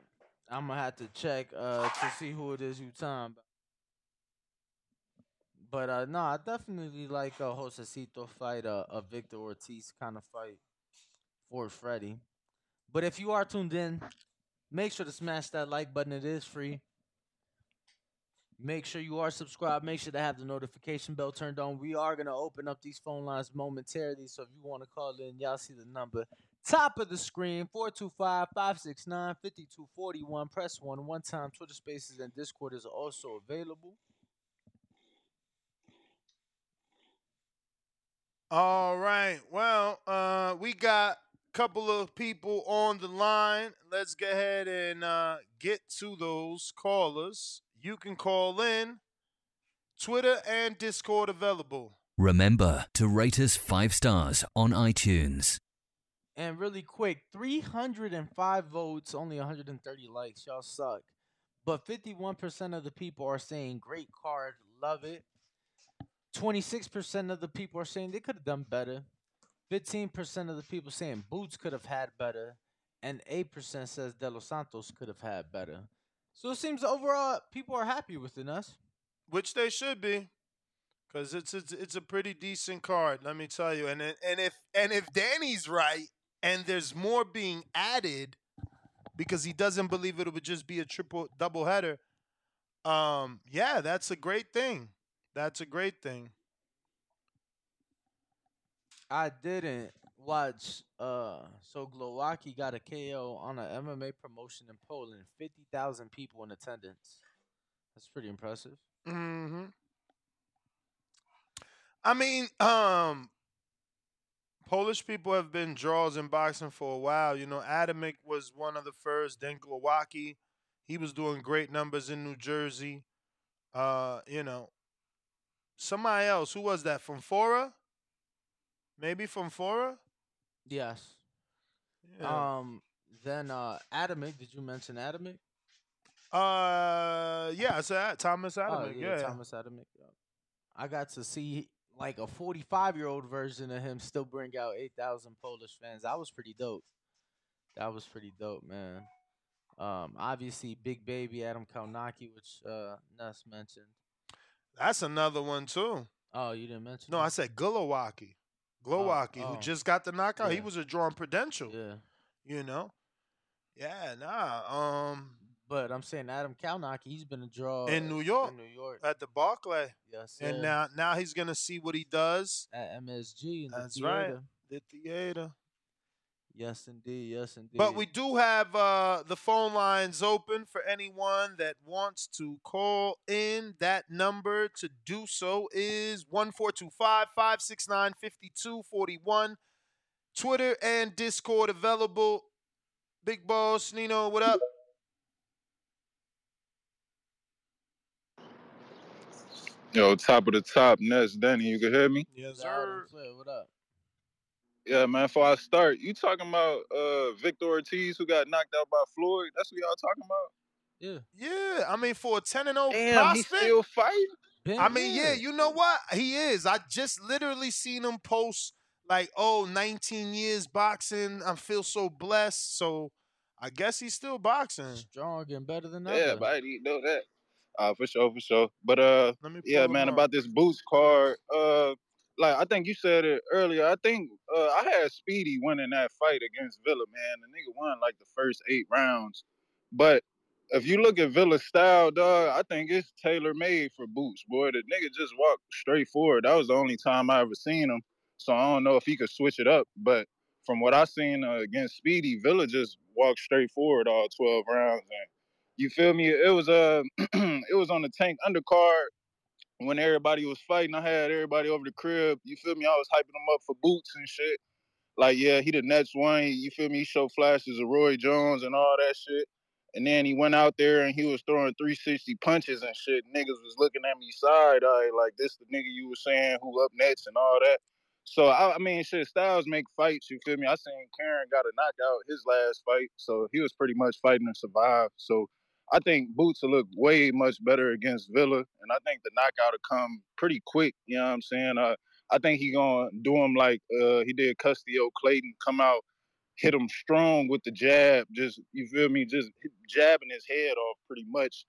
I'm I'm gonna have to check uh to see who it is you talking about. But uh, no, I definitely like a Josecito fight, a, a Victor Ortiz kind of fight for Freddie. But if you are tuned in, make sure to smash that like button. It is free. Make sure you are subscribed. Make sure to have the notification bell turned on. We are going to open up these phone lines momentarily. So if you want to call in, y'all see the number. Top of the screen, four two five, five six nine, five two four one. Press one one time. Twitter Spaces and Discord is also available. All right. Well, uh, we got a couple of people on the line. Let's go ahead and uh, get to those callers. You can call in. Twitter and Discord available. Remember to rate us five stars on iTunes. And really quick, three hundred five votes, only one hundred thirty likes. Y'all suck. But fifty-one percent of the people are saying great card, love it. twenty-six percent of the people are saying they could have done better. fifteen percent of the people saying Boots could have had better. And eight percent says De Los Santos could have had better. So it seems overall people are happy within us. Which they should be. Because it's, it's it's a pretty decent card, let me tell you. And it- and if and if Danny's right and there's more being added because he doesn't believe it would just be a triple double header, um, yeah, that's a great thing. That's a great thing. I didn't watch. Uh, so Glowacki got a K O on an M M A promotion in Poland. fifty thousand people in attendance. That's pretty impressive. Mm-hmm. I mean, um, Polish people have been draws in boxing for a while. You know, Adamic was one of the first. Then Glowacki, he was doing great numbers in New Jersey. Uh, you know, somebody else. Who was that? From Fora? Maybe from Fora? Yes. Yeah. Um. Then uh, Adamic. Did you mention Adamic? Uh, yeah, it's uh, Thomas Adamic. Oh, yeah, Thomas Adamic. yeah. I got to see like a forty-five-year-old version of him still bring out eight thousand Polish fans. That was pretty dope. That was pretty dope, man. Um, obviously, Big Baby Adam Kaunaki, which uh, Ness mentioned. That's another one too. Oh, you didn't mention? No, him? I said Glowacki. Glowacki, oh. who just got the knockout. He Yeah. was a drawn Prudential. Yeah. You know? Yeah, nah. Um But I'm saying Adam Kaunaki, he's been a draw in New York. In New York. At the Barclay. Yes, And sir. now now he's gonna see what he does. At M S G in the That's right. theater. The theater. Yes, indeed. Yes, indeed. But we do have uh, the phone lines open for anyone that wants to call in. That number to do so is one four two five, five six nine, five two four one. Twitter and Discord available. Big Boss, Nino, what up? Yo, top of the top, Ness, Danny, you can hear me? Yes, sir. What up? Yeah, man, before I start, you talking about uh, Victor Ortiz who got knocked out by Floyd? That's what y'all talking about? Yeah. Yeah, I mean, for a ten and oh Damn, prospect. he still fighting? I mean, yeah, you know what? He is. I just literally seen him post like, oh, nineteen years boxing. I feel so blessed. So I guess he's still boxing. Strong and better than ever. Yeah, but I didn't know that. Uh, for sure, for sure. But uh, Let me yeah, pull man, him up. about this Boots card. Uh, like I think you said it earlier. I think uh, I had Speedy winning that fight against Villa. Man, the nigga won like the first eight rounds. But if you look at Villa's style, dog, I think it's tailor made for Boots. Boy, the nigga just walked straight forward. That was the only time I ever seen him. So I don't know if he could switch it up. But from what I seen uh, against Speedy, Villa just walked straight forward all twelve rounds. And you feel me? It was uh, it was on the Tank undercard when everybody was fighting. I had everybody over the crib. You feel me? I was hyping them up for Boots and shit. Like, yeah, he the next one. You feel me? He showed flashes of Roy Jones and all that shit. And then he went out there and he was throwing three sixty punches and shit. Niggas was looking at me side-eye like, this the nigga you was saying who up next and all that. So, I, I mean, shit, styles make fights, you feel me? I seen Karen got a knockout his last fight. So, he was pretty much fighting to survive. So, I think Boots will look way much better against Villa. And I think the knockout will come pretty quick, you know what I'm saying? Uh, I think he going to do him like uh, he did Custio Clayton, come out, hit him strong with the jab, just, you feel me, just jabbing his head off pretty much.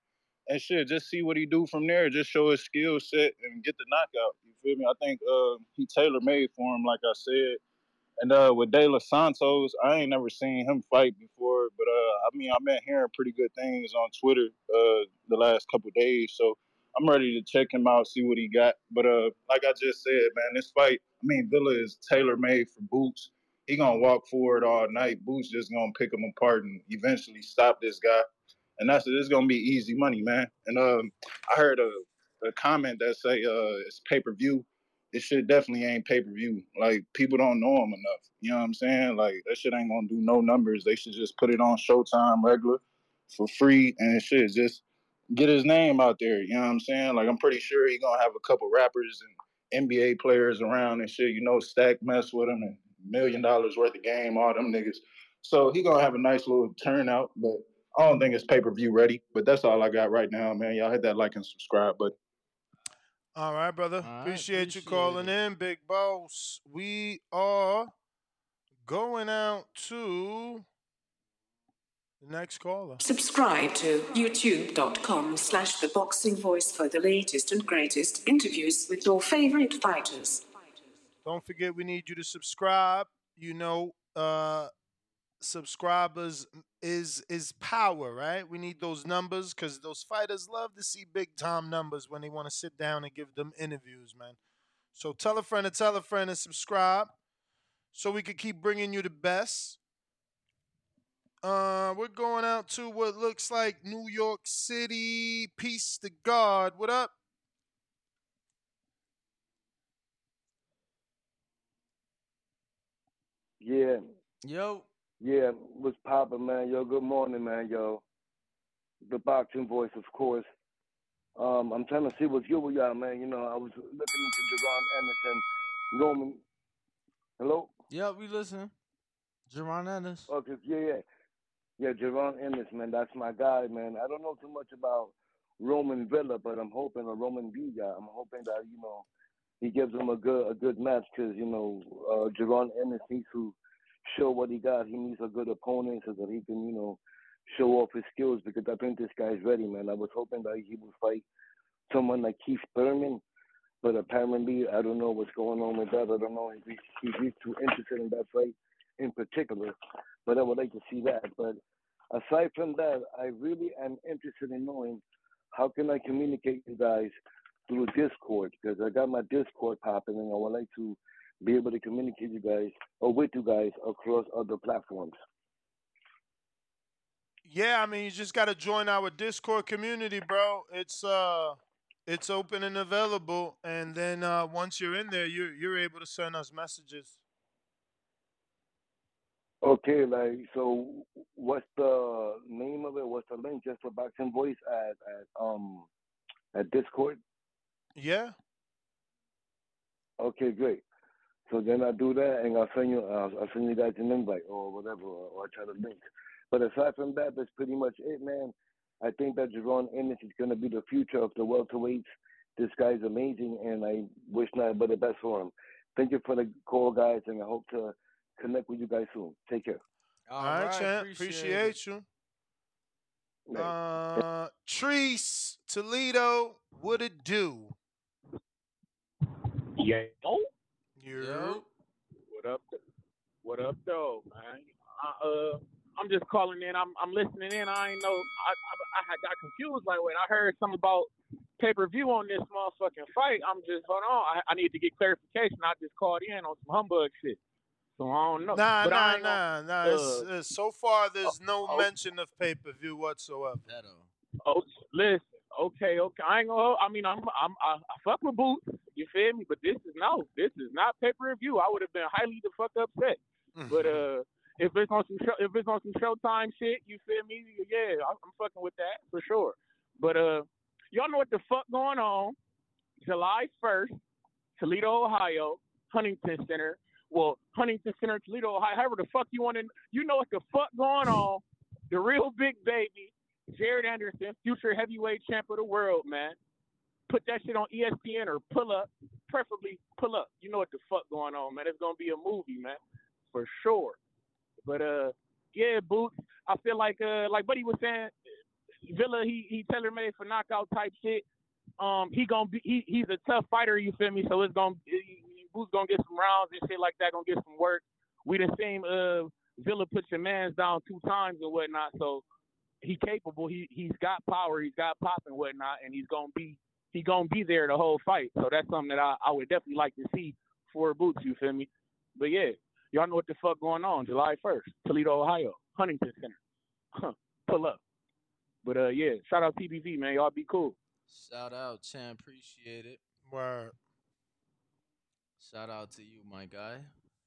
and shit, just see what he do from there. Just show his skill set and get the knockout. You feel me? I think uh, he tailor made for him, like I said. And uh, with De Los Santos, I ain't never seen him fight before, but uh, I mean, I've been hearing pretty good things on Twitter uh, the last couple of days, so I'm ready to check him out, see what he got. But uh, like I just said, man, this fight, I mean, Villa is tailor made for Boots. He gonna walk forward all night. Boots just gonna pick him apart and eventually stop this guy. And that's it's gonna be easy money, man. And um, I heard a, a comment that say uh, it's pay per view. This shit definitely ain't pay per view. Like people don't know him enough. You know what I'm saying? Like that shit ain't gonna do no numbers. They should just put it on Showtime regular for free and shit. Just get his name out there. You know what I'm saying? Like I'm pretty sure he gonna have a couple rappers and N B A players around and shit. You know, Stack mess with him and million dollars worth of game, all them niggas. So he gonna have a nice little turnout, but I don't think it's pay per view ready. But that's all I got right now, man. Y'all hit that like and subscribe, but. All right, brother. All right, appreciate, appreciate you calling it. in, Big Boss. We are going out to the next caller. Subscribe to youtube.com slash the boxing voice for the latest and greatest interviews with your favorite fighters. Don't forget, we need you to subscribe. You know, uh, subscribers is is power, right? We need those numbers because those fighters love to see big time numbers when they want to sit down and give them interviews, man. So tell a friend to tell a friend and subscribe so we can keep bringing you the best. Uh, we're going out to what looks like New York City. Peace to God. What up? Yeah. Yo. Yeah, what's poppin', man? Yo, good morning, man, yo. The boxing voice, of course. Um, I'm trying to see what's good with y'all, man. You know, I was looking into Jerron Anderson, Roman. Hello? Yeah, we listen. Jerron Ennis. Okay, yeah, yeah. Yeah, Jerron Ennis, man, that's my guy, man. I don't know too much about Roman Villa, but I'm hoping, a Roman Villa, I'm hoping that, you know, he gives him a good a good match because, you know, uh, Jerron Ennis needs to show what he got. He needs a good opponent so that he can, you know, show off his skills because I think this guy's ready, man. I was hoping that he would fight someone like Keith Thurman, but apparently I don't know what's going on with that. I don't know if he's, if he's too interested in that fight in particular, but I would like to see that. But aside from that, I really am interested in knowing how can I communicate with you guys through Discord because I got my Discord popping and I would like to be able to communicate you guys or with you guys across other platforms. Yeah, I mean, you just got to join our Discord community, bro. It's uh, it's open and available, and then uh, once you're in there, you're you're able to send us messages. Okay, like so, what's the name of it? What's the link? Just for Boxing Voice at at um at Discord. Yeah. Okay, great. So then I do that, and I'll send you, uh, I'll send you guys an invite or whatever, or, or I try to link. But aside from that, that's pretty much it, man. I think that Jerron Ennis is going to be the future of the welterweights. This guy's amazing, and I wish nothing but the best for him. Thank you for the call, guys, and I hope to connect with you guys soon. Take care. All, All right, right, champ. Appreciate, appreciate you. Uh, Treese, Toledo, what it do? Yeah. Yo. What up? What up, though, man? I, uh, I'm just calling in. I'm I'm listening in. I ain't know. I I, I had got confused. Like when I heard something about pay per view on this motherfucking fight, I'm just hold on. I, I need to get clarification. I just called in on some humbug shit, so I don't know. Nah, but nah, I nah, gonna, nah. Uh, it's, it's, so far, there's oh, no oh, mention of pay per view whatsoever. Oh, listen. Okay, okay. I ain't gonna. I mean, I'm, I'm, I, I fuck with Boots. You feel me? But this is no. This is not pay per view. I would have been highly the fuck upset. But uh, if it's on some, show, if it's on some Showtime shit, you feel me? Yeah, I'm, I'm fucking with that for sure. But uh, y'all know what the fuck going on? July first, Toledo, Ohio, Huntington Center. Well, Huntington Center, Toledo, Ohio. However the fuck you want to, you know what the fuck going on? The real big baby. Jared Anderson, future heavyweight champ of the world, man. Put that shit on E S P N or pull up, preferably pull up. You know what the fuck going on, man. It's going to be a movie, man, for sure. But, uh, yeah, Boots, I feel like, uh, like Buddy was saying, Villa, he he tailor made for knockout type shit. Um, he gonna be he, he's a tough fighter. You feel me? So it's gonna he, Boots gonna get some rounds and shit like that. Gonna get some work. We the same. Uh, Villa put your man's down two times and whatnot. So he capable. He he's got power. He's got pop and whatnot, and he's gonna be he gonna be there the whole fight. So that's something that I, I would definitely like to see for Boots. You feel me? But yeah, y'all know what the fuck going on. July first, Toledo, Ohio, Huntington Center. Huh, pull up. But uh, yeah, shout out T B V, man. Y'all be cool. Shout out, Chan. Appreciate it. Word. Shout out to you, my guy.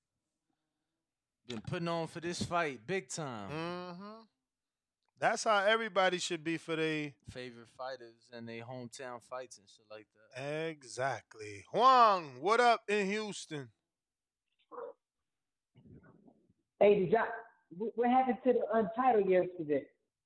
Been putting on for this fight big time. Mm-hmm. That's how everybody should be for their favorite fighters and their hometown fights and shit like that. Exactly. Huang, what up in Houston? Hey, did y'all, what happened to the Untitled yesterday?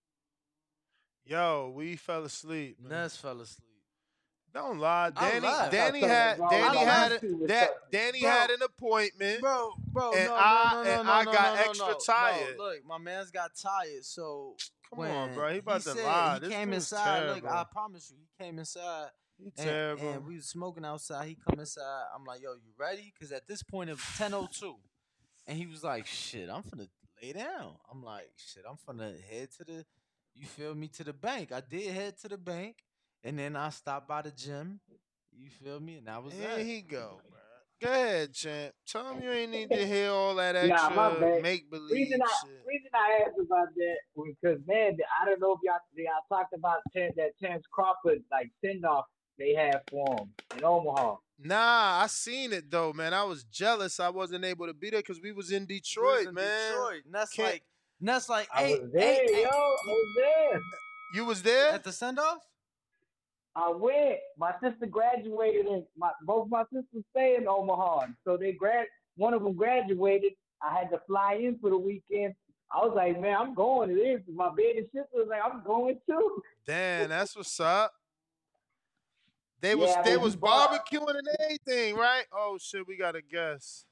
Yo, we fell asleep. Ness fell asleep. Don't lie, I Danny. lied. Danny I had thought- Danny I had lied. a, that Danny Bro. had an appointment, bro, bro. and no, I no, no, and no, I no, got no, no, extra no. tired. No, look, my man's got tired, so Come when on, bro. He about to said lie. He This came dude's inside. Look, terrible. I promise you, he came inside. He and, terrible. and we was smoking outside. He come inside. I'm like, yo, you ready? Because at this point it was ten oh two, and he was like, shit, I'm finna lay down. I'm like, shit, I'm finna head to the, you feel me, to the bank. I did head to the bank, and then I stopped by the gym. You feel me? And that was There that. he go, bro. Go ahead, champ. Tell him you ain't need to hear all that Nah, my extra bad. make believe Reason I shit. reason I asked about that was because man, I don't know if y'all y'all talked about Chan- that Chance Crawford like send off they had for him in Omaha. Nah, I seen it though, man. I was jealous I wasn't able to be there because we was in Detroit, in man. Detroit. And that's Can't- like, and that's like, I hey, was there, hey, yo. hey, I was there. You was there? at the send off? I went. My sister graduated, and my both my sisters stay in Omaha, so they grad. One of them graduated. I had to fly in for the weekend. I was like, man, I'm going to this. My baby sister was like, I'm going too. Damn, that's what's up. They was Yeah, they but was you bought- barbecuing and everything, right? Oh shit, we got a guest.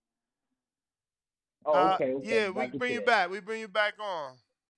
Oh, Uh, okay, okay. yeah, we Like you bring you said. back. We bring you back on.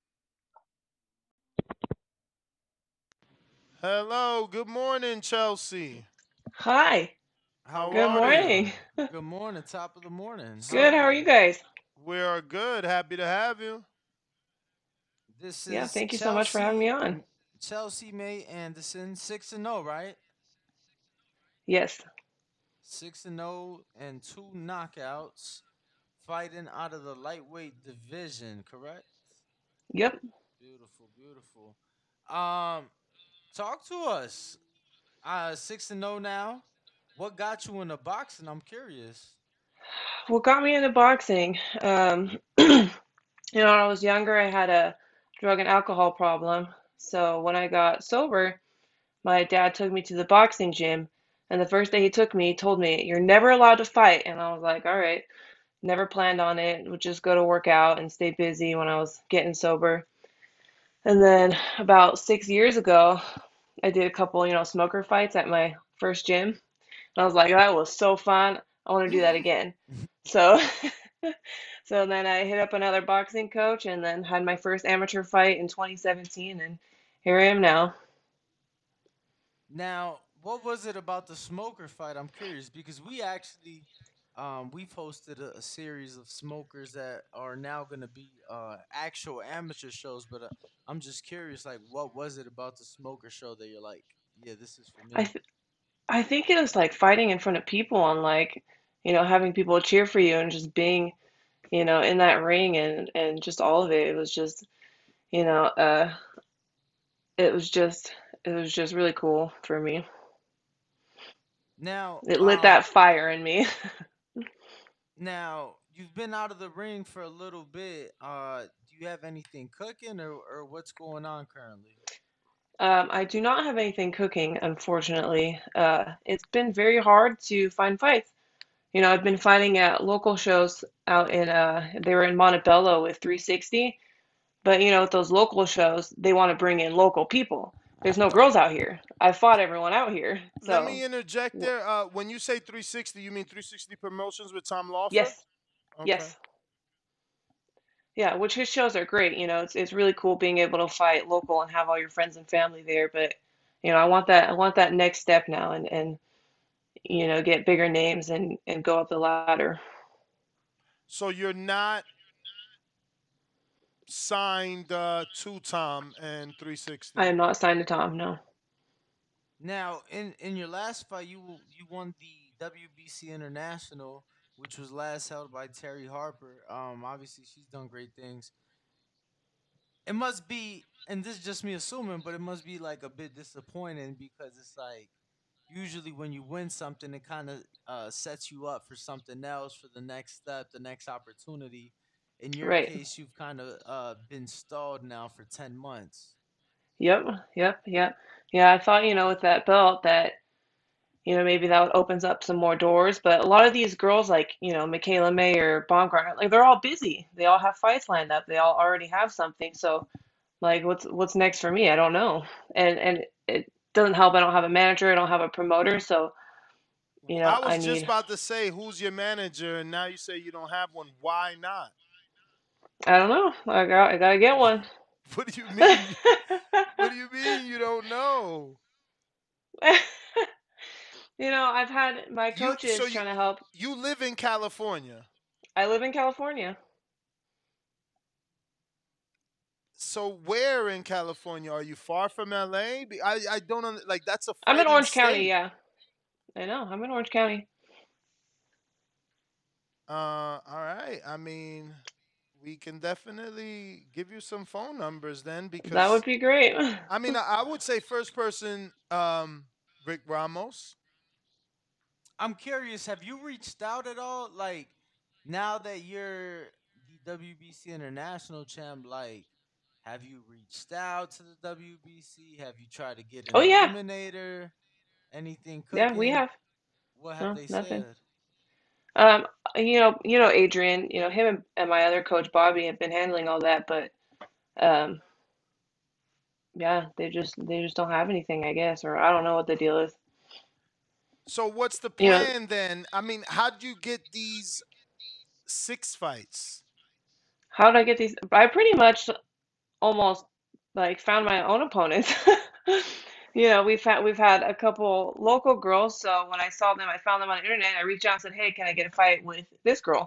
Hello, good morning, Chelsea. Hi. How Good are morning. you? Good morning, top of the morning. Good. How are you guys? We are good. Happy to have you. This Yeah, is thank you so much for having me on. Chelsea May Anderson, six and zero, right? Yes. Six and zero and two knockouts, fighting out of the lightweight division, correct? Yep. Beautiful, beautiful. Um, talk to us. Uh, six and zero now. What got you into boxing? I'm curious. What got me into boxing? Um, you know, when I was younger, I had a drug and alcohol problem. So when I got sober, my dad took me to the boxing gym. And the first day he took me, he told me, "You're never allowed to fight." And I was like, all right. Never planned on it. Would just go to work out and stay busy when I was getting sober. And then about six years ago, I did a couple, you know, smoker fights at my first gym. And I was like, that was so fun. I want to do that again. So, so then I hit up another boxing coach and then had my first amateur fight in twenty seventeen. And here I am now. Now, what was it about the smoker fight? I'm curious because we actually, um, we've hosted a, a series of smokers that are now going to be uh, actual amateur shows. But uh, I'm just curious, like, what was it about the smoker show that you're like, yeah, this is for me? I, th- I think it was like fighting in front of people and like, you know, having people cheer for you and just being, you know, in that ring and, and just all of it. It was just, you know, uh, it was just, it was just really cool for me. Now, It lit um, that fire in me. now you've been out of the ring for a little bit. Uh, do you have anything cooking, or, or what's going on currently? Um, I do not have anything cooking, unfortunately. Uh, it's been very hard to find fights. You know, I've been fighting at local shows out in, uh, they were in Montebello with three sixty. But, you know, with those local shows, they want to bring in local people. There's no girls out here. I fought everyone out here. So, Let me interject there. Uh, when you say three sixty, you mean three sixty Promotions with Tom Lawford? yes, Okay. yes. Yeah, which his shows are great. You know, it's it's really cool being able to fight local and have all your friends and family there. But you know, I want that I want that next step now, and and you know, get bigger names and and go up the ladder. So you're not signed uh, to Tom and I three sixty. am not signed to Tom. No. Now, in in your last fight, you you won the W B C International, which was last held by Terry Harper. Um, obviously, she's done great things. It must be, and this is just me assuming, but it must be like a bit disappointing because it's like usually when you win something, it kind of uh, sets you up for something else, for the next step, the next opportunity. In your Right. case, you've kind of uh, been stalled now for ten months. Yep. Yep. Yep. Yeah, I thought, you know, with that belt that, you know, maybe that opens up some more doors. But a lot of these girls, like, you know, Michaela Mayer, Baumgartner, like they're all busy. They all have fights lined up. They all already have something. So, like, what's what's next for me? I don't know. And and it doesn't help. I don't have a manager. I don't have a promoter. So, you know, I I was just need. about to say, who's your manager, and now you say you don't have one. Why not? I don't know. I got I gotta get one. What do you mean? What do you mean you don't know? You know, I've had my You so coaches you trying to help. you live in California. I live in California. So where in California are you? Far from L A? Be- I I don't under, like that's a I'm in fighting Orange County. state. Yeah, I know. I'm in Orange County. Uh, all right. I mean, we can definitely give you some phone numbers then, That would because be great. I mean, I, I would say first person, um, Rick Ramos. I'm curious, have you reached out at all? Like, now that you're the W B C International champ, like, have you reached out to the W B C? Have you tried to get an Oh yeah, eliminator? Anything yeah. We cooking? have. What have No, they nothing. said? Um, you know, you know, Adrian. You know, him and, and my other coach Bobby have been handling all that, but um, yeah, they just they just don't have anything, I guess, or I don't know what the deal is. So what's the You know, plan then? I mean, how'd you get these six fights? how did I get these? I pretty much almost like found my own opponents. You know, we've had we've had a couple local girls, so when I saw them, I found them on the internet. I reached out and said, "Hey, can I get a fight with this girl?"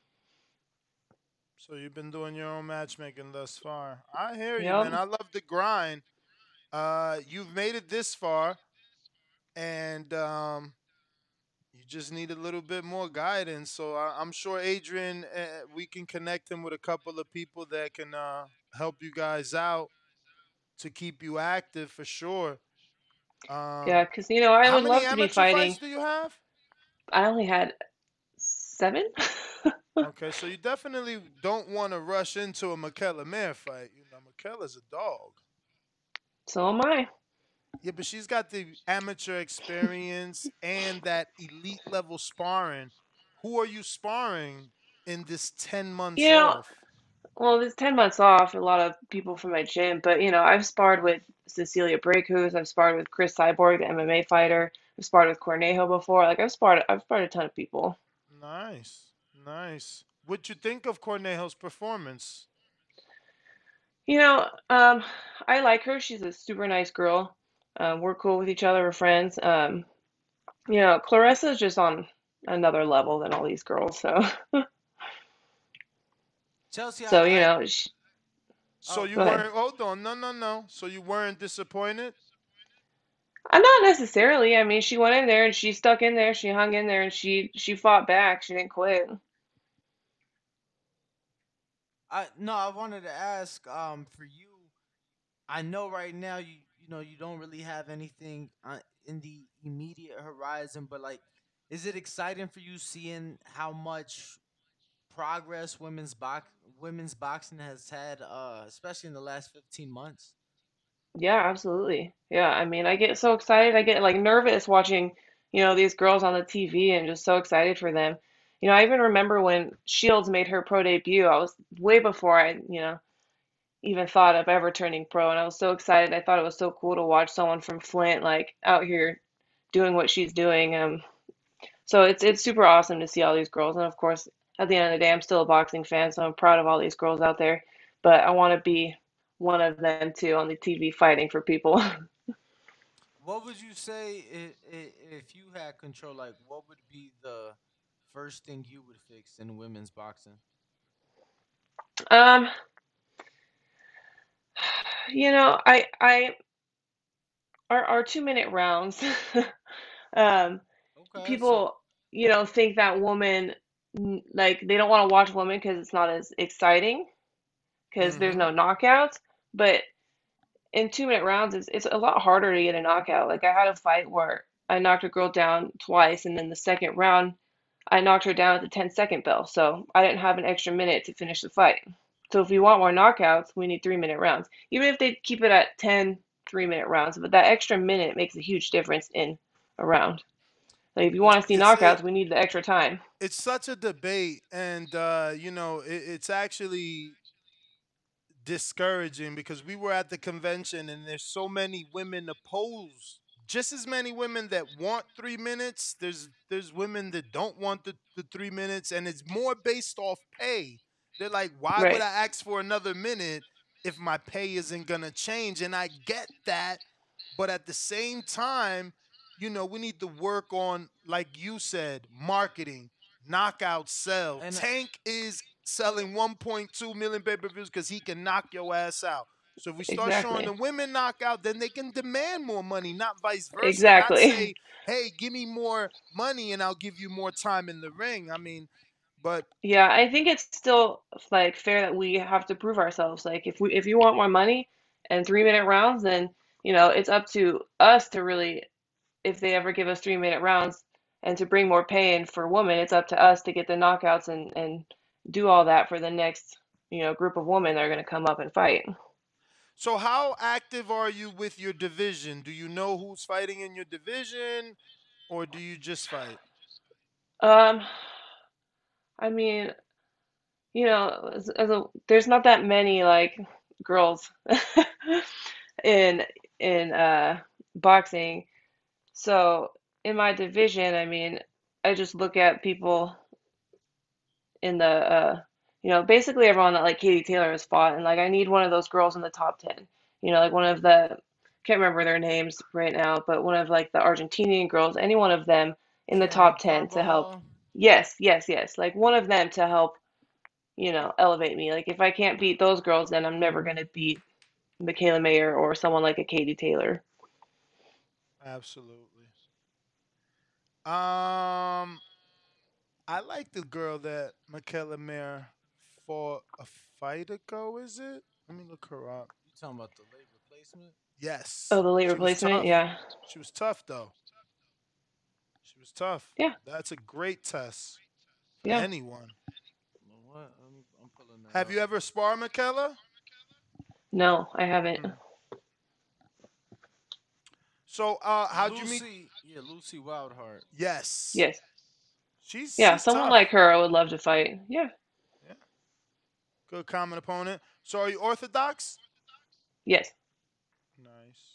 So you've been doing your own matchmaking thus far. I hear you, man. Yep. I love the grind. Uh, you've made it this far, and um, you just need a little bit more guidance. So I, I'm sure Adrian, uh, we can connect him with a couple of people that can uh, help you guys out to keep you active for sure. Yeah, Um, 'cause you know, I how would many love to be amateur fights fighting. do you have? I only had seven. Okay, so you definitely don't want to rush into a Michaela Mayer fight. You know, Michaela's a dog. So am I. Yeah, but she's got the amateur experience and that elite level sparring. Who are you sparring in this ten months You know, off? well, this ten months off, a lot of people from my gym, but you know, I've sparred with Cecilia Brækhus, I've sparred with Chris Cyborg, the M M A fighter. I've sparred with Cornejo before. Like I've sparred, I've sparred a ton of people. Nice, nice. What'd you think of Cornejo's performance? You know, um, I like her. She's a super nice girl. Um, we're cool with each other. We're friends. Um, you know, Clarissa's just on another level than all these girls. So, Chelsea, so you I, I know, sh So oh, you go ahead. weren't, hold on, no, no, no. So you weren't disappointed? Uh, not necessarily. I mean, she went in there and she stuck in there. She hung in there and she she fought back. She didn't quit. I no, I wanted to ask, um, for you. I know right now you you know you don't really have anything uh, in the immediate horizon, but like, is it exciting for you seeing how much progress women's box women's boxing has had, uh, especially in the last fifteen months? Yeah, absolutely. Yeah, I mean, I get so excited. I get like nervous watching, you know, these girls on the T V and just so excited for them. You know, I even remember when Shields made her pro debut. I was way before I, you know, even thought of ever turning pro, and I was so excited. I thought it was so cool to watch someone from Flint like out here doing what she's doing. Um, so it's it's super awesome to see all these girls, and of course, at the end of the day, I'm still a boxing fan, so I'm proud of all these girls out there. But I want to be one of them too on the T V fighting for people. What would you say if, if you had control? Like, what would be the first thing you would fix in women's boxing? um, you know, I I our our two minute rounds. um, Okay, so People, you know, think that woman n- like they don't want to watch women because it's not as exciting because there's Mm-hmm. no knockouts. But in two minute rounds, it's it's a lot harder to get a knockout. Like I had a fight where I knocked a girl down twice, and then the second round, I knocked her down at the ten second bell. So I didn't have an extra minute to finish the fight. So if we want more knockouts, we need three minute rounds. Even if they keep it at ten three minute rounds, but that extra minute makes a huge difference in a round. Like if you want to see It's it, knockouts, we need the extra time. it's such a debate, and uh, you know, it, it's actually discouraging because we were at the convention and there's so many women opposed, just as many women that want three minutes. There's there's women that don't want the, the three minutes, and it's more based off pay. They're like, why would Right. I ask for another minute if my pay isn't gonna change? And I get that, but at the same time, you know, we need to work on, like you said, marketing, knockout sell. and Tank is selling one point two million pay-per-views because he can knock your ass out. So if we start showing the Exactly. women knockout, then they can demand more money, not vice versa. Not Exactly. say, hey, give me more money and I'll give you more time in the ring. I mean, but Yeah, I think it's still like fair that we have to prove ourselves. Like if we if you want more money and three minute rounds, then you know it's up to us to really, if they ever give us three minute rounds and to bring more pay in for women, it's up to us to get the knockouts and and do all that for the next, you know, group of women that are going to come up and fight. so how active are you with your division? Do you know who's fighting in your division, or do you just fight? Um, I mean, you know, as, as a, there's not that many like girls in in uh boxing. So in my division, I mean, I just look at people in the uh you know, basically everyone that like Katie Taylor has fought, and like I need one of those girls in the top ten. You know, like one of the, can't remember their names right now, but one of like the Argentinian girls, any one of them in the Kiana top ten to help. Carvalho. Yes, yes, yes. Like one of them to help, you know, elevate me. Like if I can't beat those girls, then I'm never gonna beat Michaela Mayer or someone like a Katie Taylor. Absolutely. Um, I like the girl that Michaela Mayer fought a fight ago. Is it? Let me look her up. You talking about the late replacement? Oh, Yes, the late she was replacement? tough. Yeah. She was tough though. She was tough. Yeah. That's a great test for Yeah. anyone. You know what? I'm, I'm pulling that Have up. you ever sparred Michaela? No, I haven't. Mm. So, uh, how'd you meet? Lucy, yeah, Lucy Wildheart. Yes, Yes. she's Yeah, she's someone tough. like her I would love to fight. Yeah. Yeah, good common opponent. So, are you orthodox? Yes. Nice.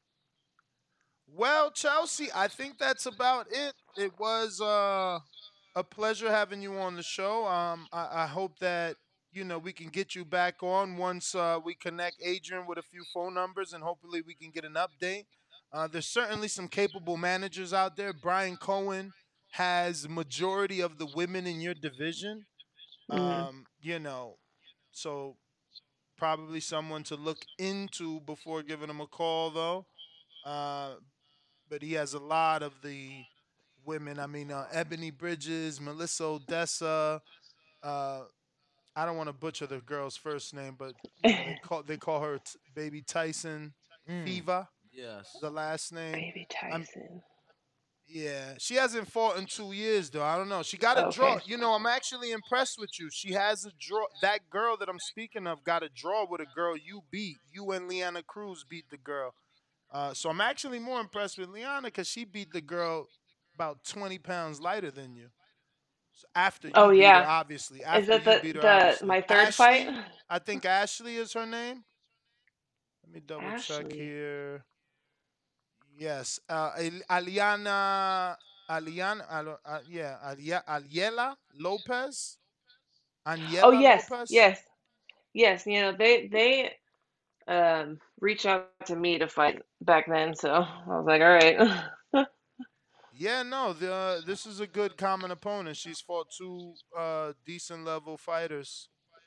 Well, Chelsea, I think that's about it. It was uh, a pleasure having you on the show. Um, I, I hope that you know we can get you back on once uh, we connect Adrian with a few phone numbers, and hopefully we can get an update. Uh, there's certainly some capable managers out there. Brian Cohen has majority of the women in your division. Hmm. Um, you know, so probably someone to look into before giving him a call, though. Uh, but he has a lot of the women. I mean, uh, Ebony Bridges, Melissa Odessa. Uh, I don't want to butcher the girl's first name, but you know they call they call her t- Baby Tyson Mm. Fiva, Yes. the last name. Baby I'm Tyson. yeah. She hasn't fought in two years though. I don't know. She got a draw. Okay. You know, I'm actually impressed with you. She has a draw. That girl that I'm speaking of got a draw with a girl you beat. You and Liana Cruz beat the girl. Uh, so I'm actually more impressed with Liana because she beat the girl about twenty pounds lighter than you. So after Oh you beat her, yeah. obviously. Is After that you the beat her, the obviously. my third fight? Ashley, I think Ashley is her name. Let me double check Ashley. here. Yes, uh, El- Aliana Aliana, Al, uh, yeah, Alia, Aliela Lopez. Oh Aniela yes, Lopez. yes, yes. You know they they um reached out to me to fight back then, so I was like, all right. Yeah, no, the uh, this is a good common opponent. She's fought two uh, decent level fighters.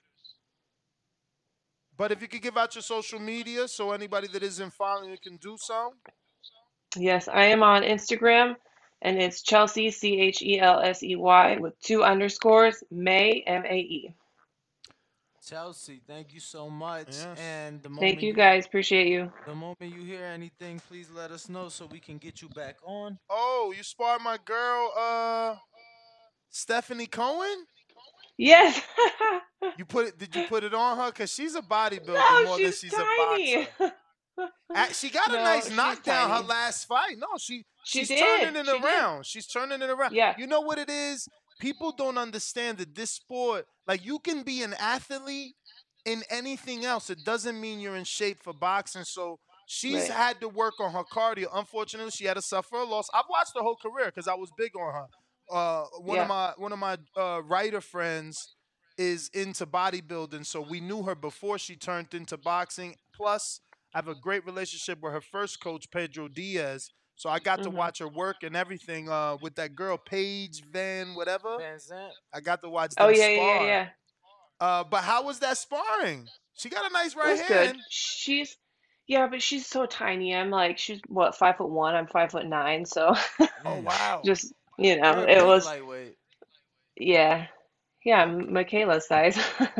But if you could give out your social media so anybody that isn't following you can do so. Yes, I am on Instagram, and it's Chelsea C H E L S E Y with two underscores May M A E. Chelsea, thank you so much. Yes. And the Thank moment you guys, appreciate you. the moment you hear anything, please let us know so we can get you back on. Oh, you sparred my girl, uh, Stephanie Cohen. Yes. You put it? Did you put it on her? Cause she's a bodybuilder No, more than she's she's tiny. a boxer. Uh, She got a No, nice she's knockdown her tiny. last fight. No, she She she's did. turning it She did. around. She's turning it around. Yeah. You know what it is? People don't understand that this sport, like you can be an athlete in anything else. It doesn't mean you're in shape for boxing. So she's Right. had to work on her cardio. Unfortunately, she had to suffer a loss. I've watched her whole career because I was big on her. Uh, one Yeah. of my one of my uh, writer friends is into bodybuilding, so we knew her before she turned into boxing. Plus, I have a great relationship with her first coach, Pedro Diaz. So I got to Mhm. watch her work and everything uh, with that girl, Paige Van whatever. Van Zant. I got to watch Oh them yeah, yeah, yeah, spar. yeah. Uh, but how was that sparring? She got a nice It right was good. hand. She's yeah, but she's so tiny. I'm like, she's what, five foot one. I'm five foot nine. So Oh wow. just you know, You're a it big was lightweight. yeah, yeah, I'm Michaela's size.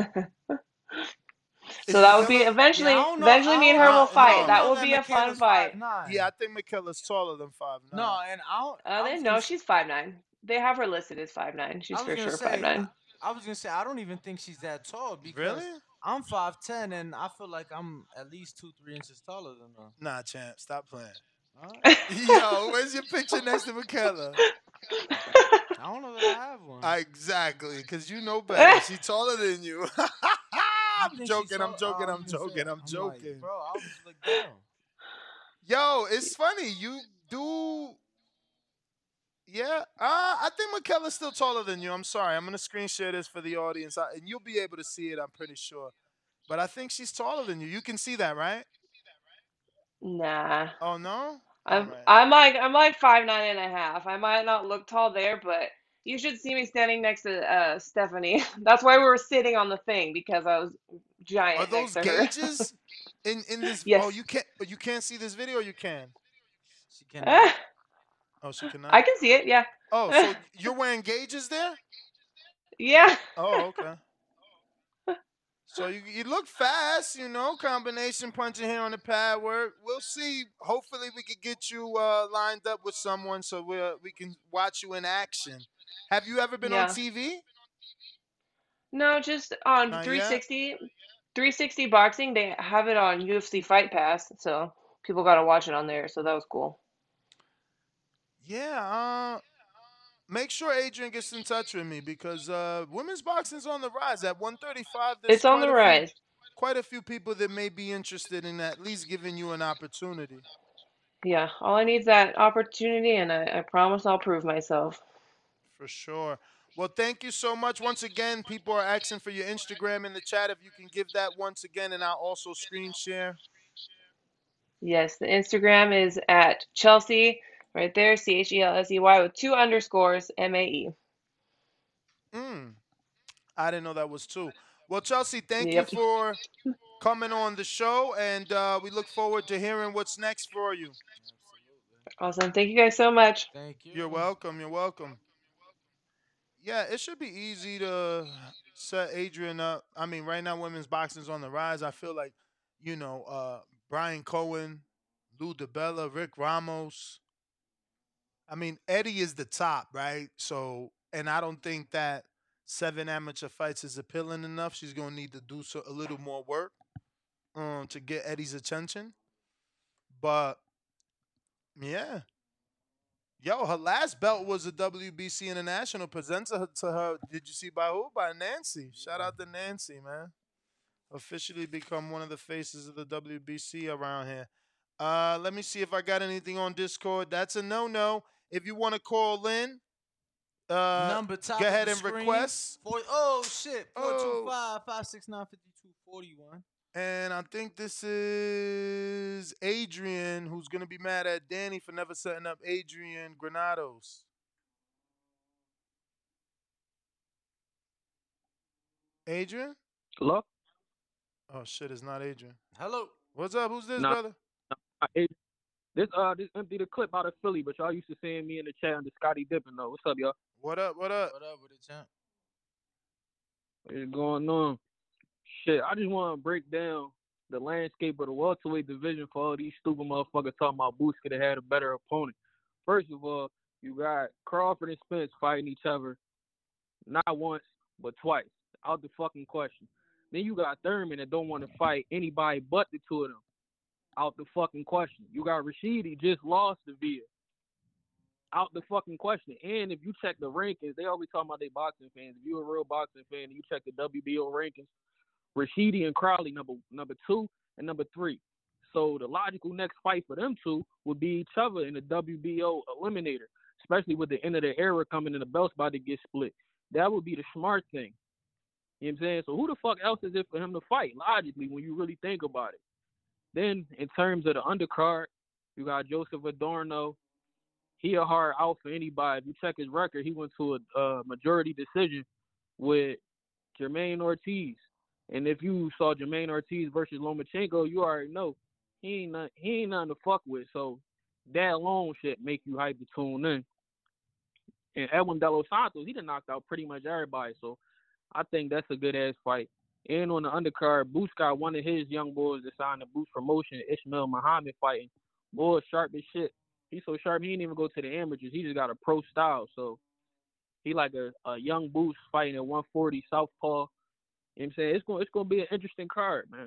Is So that would be Michaela? eventually, Yeah, I don't know. eventually I me and don't her know. will Uh, I fight. don't no. That know will that be a fun Michaela's fight. five nine. Yeah, I think Michaela's taller than five nine. No, and I don't. Uh, I they was no, gonna, she's five nine. They have her listed as five nine. She's I was for gonna sure five say. nine. I was gonna say I don't even think she's that tall because Really? I'm five ten and I feel like I'm at least two three inches taller than her. Nah, champ, stop playing. Huh? Yo, where's your picture next to Michaela? I don't know that I have one. Exactly, because you know better. She's taller than you. I I'm think she's joking, I'm tall- joking, I I'm was gonna say, joking, I'm like, joking. bro, I was look down. Yo, it's funny. You do. Yeah, uh, I think Michaela's still taller than you. I'm sorry. I'm going to screen share this for the audience, I, and you'll be able to see it, I'm pretty sure. But I think she's taller than you. You can see that, right? Nah. Oh, no? I'm Alright. I'm like I'm like five nine and a half. I might not look tall there, but you should see me standing next to uh Stephanie. That's why we were sitting on the thing because I was giant Are next those to her. gauges in, in this? Yes. Oh, you can't, you can't see this video or you can? She cannot. Ah, Oh, she cannot? I can see it, yeah. Oh, so you're wearing gauges there? Yeah. Oh, okay. So you you look fast, you know, combination punching here on the pad work. We'll see. Hopefully we could get you uh, lined up with someone so we we can watch you in action. Have you ever been on Yeah. T V? No, just on Not three yet? sixty three sixty boxing, they have it on U F C Fight Pass, so people got to watch it on there, so that was cool. Yeah, uh make sure Adrian gets in touch with me because uh, women's boxing's on the rise. At one thirty-five, there's It's on quite the a rise. few quite a few people that may be interested in at least giving you an opportunity. Yeah, all I need is that opportunity, and I, I promise I'll prove myself. For sure. Well, thank you so much. Once again, people are asking for your Instagram in the chat. If you can give that once again, and I'll also screen share. Yes, the Instagram is at Chelsea, right there, C H E L S E Y with two underscores, M A E. Mm. I didn't know that was two. Well, Chelsea, thank Yep. you for coming on the show, and uh, we look forward to hearing what's next for you. Awesome. Thank you guys so much. Thank you. You're welcome. You're welcome. Yeah, it should be easy to set Adrian up. I mean, right now, women's boxing's on the rise. I feel like, you know, uh, Brian Cohen, Lou DiBella, Rick Ramos. I mean, Eddie is the top, right? So, and I don't think that seven amateur fights is appealing enough. She's going to need to do so, a little more work um, to get Eddie's attention. But, yeah. Yo, her last belt was a W B C International presented to her. Did you see by who? By Nancy. Shout out to Nancy, man. Officially become one of the faces of the W B C around here. Uh, let me see if I got anything on Discord. That's a no-no. If you want to call in, uh, Number top go of ahead the and screen. request. For, oh, shit. four two Oh. five, five six nine, five two four one. And I think this is Adrian, who's going to be mad at Danny for never setting up Adrian Granados. Adrian? Hello? Oh, shit, it's not Adrian. Hello. What's up? Who's this, Nah. brother? Uh, it- This uh this empty the clip out of Philly, but y'all used to seeing me in the chat under Scotty Dippin though. What's up, y'all? What up? What up? What up with it, champ? What's going on? Shit, I just want to break down the landscape of the welterweight division for all these stupid motherfuckers talking about Boots could have had a better opponent. First of all, you got Crawford and Spence fighting each other, not once but twice, out the fucking question. Then you got Thurman that don't want to fight anybody but the two of them. Out the fucking question. You got Rashidi just lost to Villa. Out the fucking question. And if you check the rankings, they always talking about they boxing fans. If you're a real boxing fan and you check the W B O rankings, Rashidi and Crowley number number two and number three. So the logical next fight for them two would be each other in the W B O eliminator, especially with the end of the era coming and the belt's about to get split. That would be the smart thing. You know what I'm saying? So who the fuck else is it for him to fight, logically, when you really think about it? Then, in terms of the undercard, you got Joseph Adorno. He a hard out for anybody. If you check his record, he went to a uh, majority decision with Jermaine Ortiz. And if you saw Jermaine Ortiz versus Lomachenko, you already know he ain't not, he ain't nothing to fuck with. So that alone should make you hype to tune in. And Edwin De Los Santos, he done knocked out pretty much everybody. So I think that's a good ass fight. And on the undercard, Boots got one of his young boys that signed the Boots promotion, Ishmael Muhammad, fighting. Boy, sharp as shit. He's so sharp, he didn't even go to the amateurs. He just got a pro style. So he like a, a young Boots fighting at one forty Southpaw. You know what I'm saying? It's going it's gonna be an interesting card, man.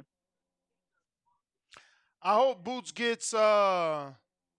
I hope Boots gets uh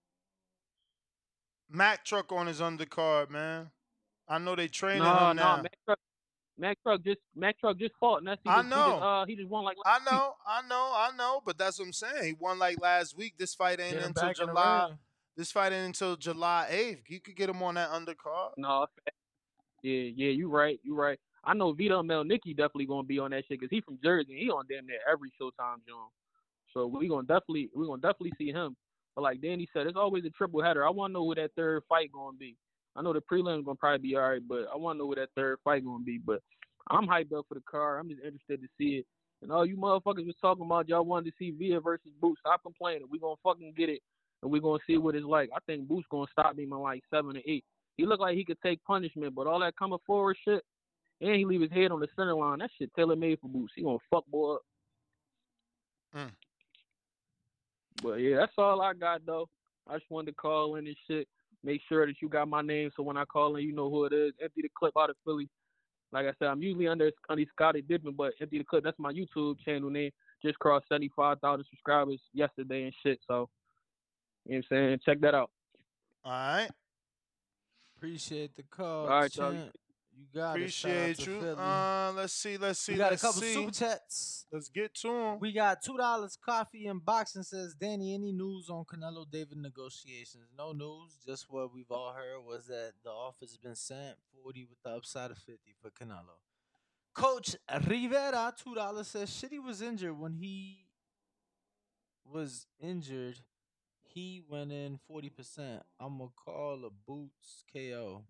Mack Truck on his undercard, man. I know they training No, him no, now. Mack Truck, Mack Truck just Mack Truck just fought, and that's he I just, He know. just, uh, he just won like I last week. know, I know, I know, but that's what I'm saying. He won like last week. This fight ain't Get him until back in the July. ring. This fight ain't until July eighth. You could get him on that undercard. No, yeah, yeah, you right, you right. I know Vito Melnicki definitely gonna be on that shit because he from Jersey. He on damn near every Showtime joint. So we gonna definitely we gonna definitely see him. But like Danny said, it's always a triple header. I want to know who that third fight gonna be. I know the prelim's gonna probably be all right, but I want to know who that third fight gonna be. But I'm hyped up for the card. I'm just interested to see it. And all you motherfuckers was talking about y'all wanted to see Villa versus Boots. Stop complaining. We gonna fucking get it, and we gonna see what it's like. I think Boots gonna stop him in like seven or eight. He look like he could take punishment, but all that coming forward shit, and he leave his head on the center line. That shit tailor made for Boots. He gonna fuck boy up. Mm. But yeah, that's all I got though. I just wanted to call in and shit. Make sure that you got my name, so when I call in, you know who it is. Empty the Clip out of Philly. Like I said, I'm usually under under Scotty Dippin, but Empty the Clip, that's my YouTube channel name. Just crossed seventy-five thousand subscribers yesterday and shit. So, you know what I'm saying? Check that out. All right. Appreciate the call, All right, y'all. champ. You got Appreciate it. Shout out to you. Philly. Uh, let's see, let's see. We got a let's couple see. super chats. Let's get to them. We got two dollars coffee and boxing. Says Danny, any news on Canelo David negotiations? No news. Just what we've all heard was that the offer's been sent, forty with the upside of fifty for Canelo. Coach Rivera, two dollars, says Shitty was injured when he was injured. He went in forty percent. I'm gonna call a Boots K O.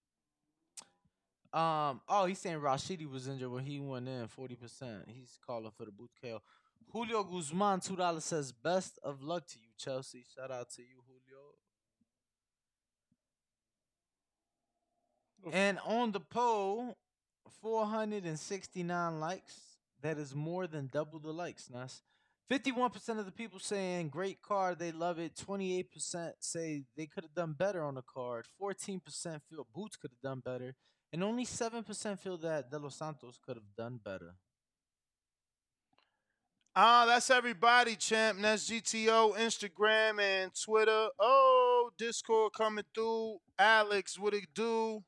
Um. Oh, he's saying Rashidi was injured when he went in forty percent. He's calling for the Boots K O. Julio Guzman, two dollars, says best of luck to you, Chelsea. Shout out to you, Julio. And on the poll, four hundred sixty-nine likes. That is more than double the likes, Nas. fifty-one percent of the people saying great card, they love it. twenty-eight percent say they could have done better on the card. fourteen percent feel Boots could have done better. And only seven percent feel that De Los Santos could have done better. Ah, that's everybody, champ. And that's G T O, Instagram, and Twitter. Oh, Discord coming through. Alex, what it do?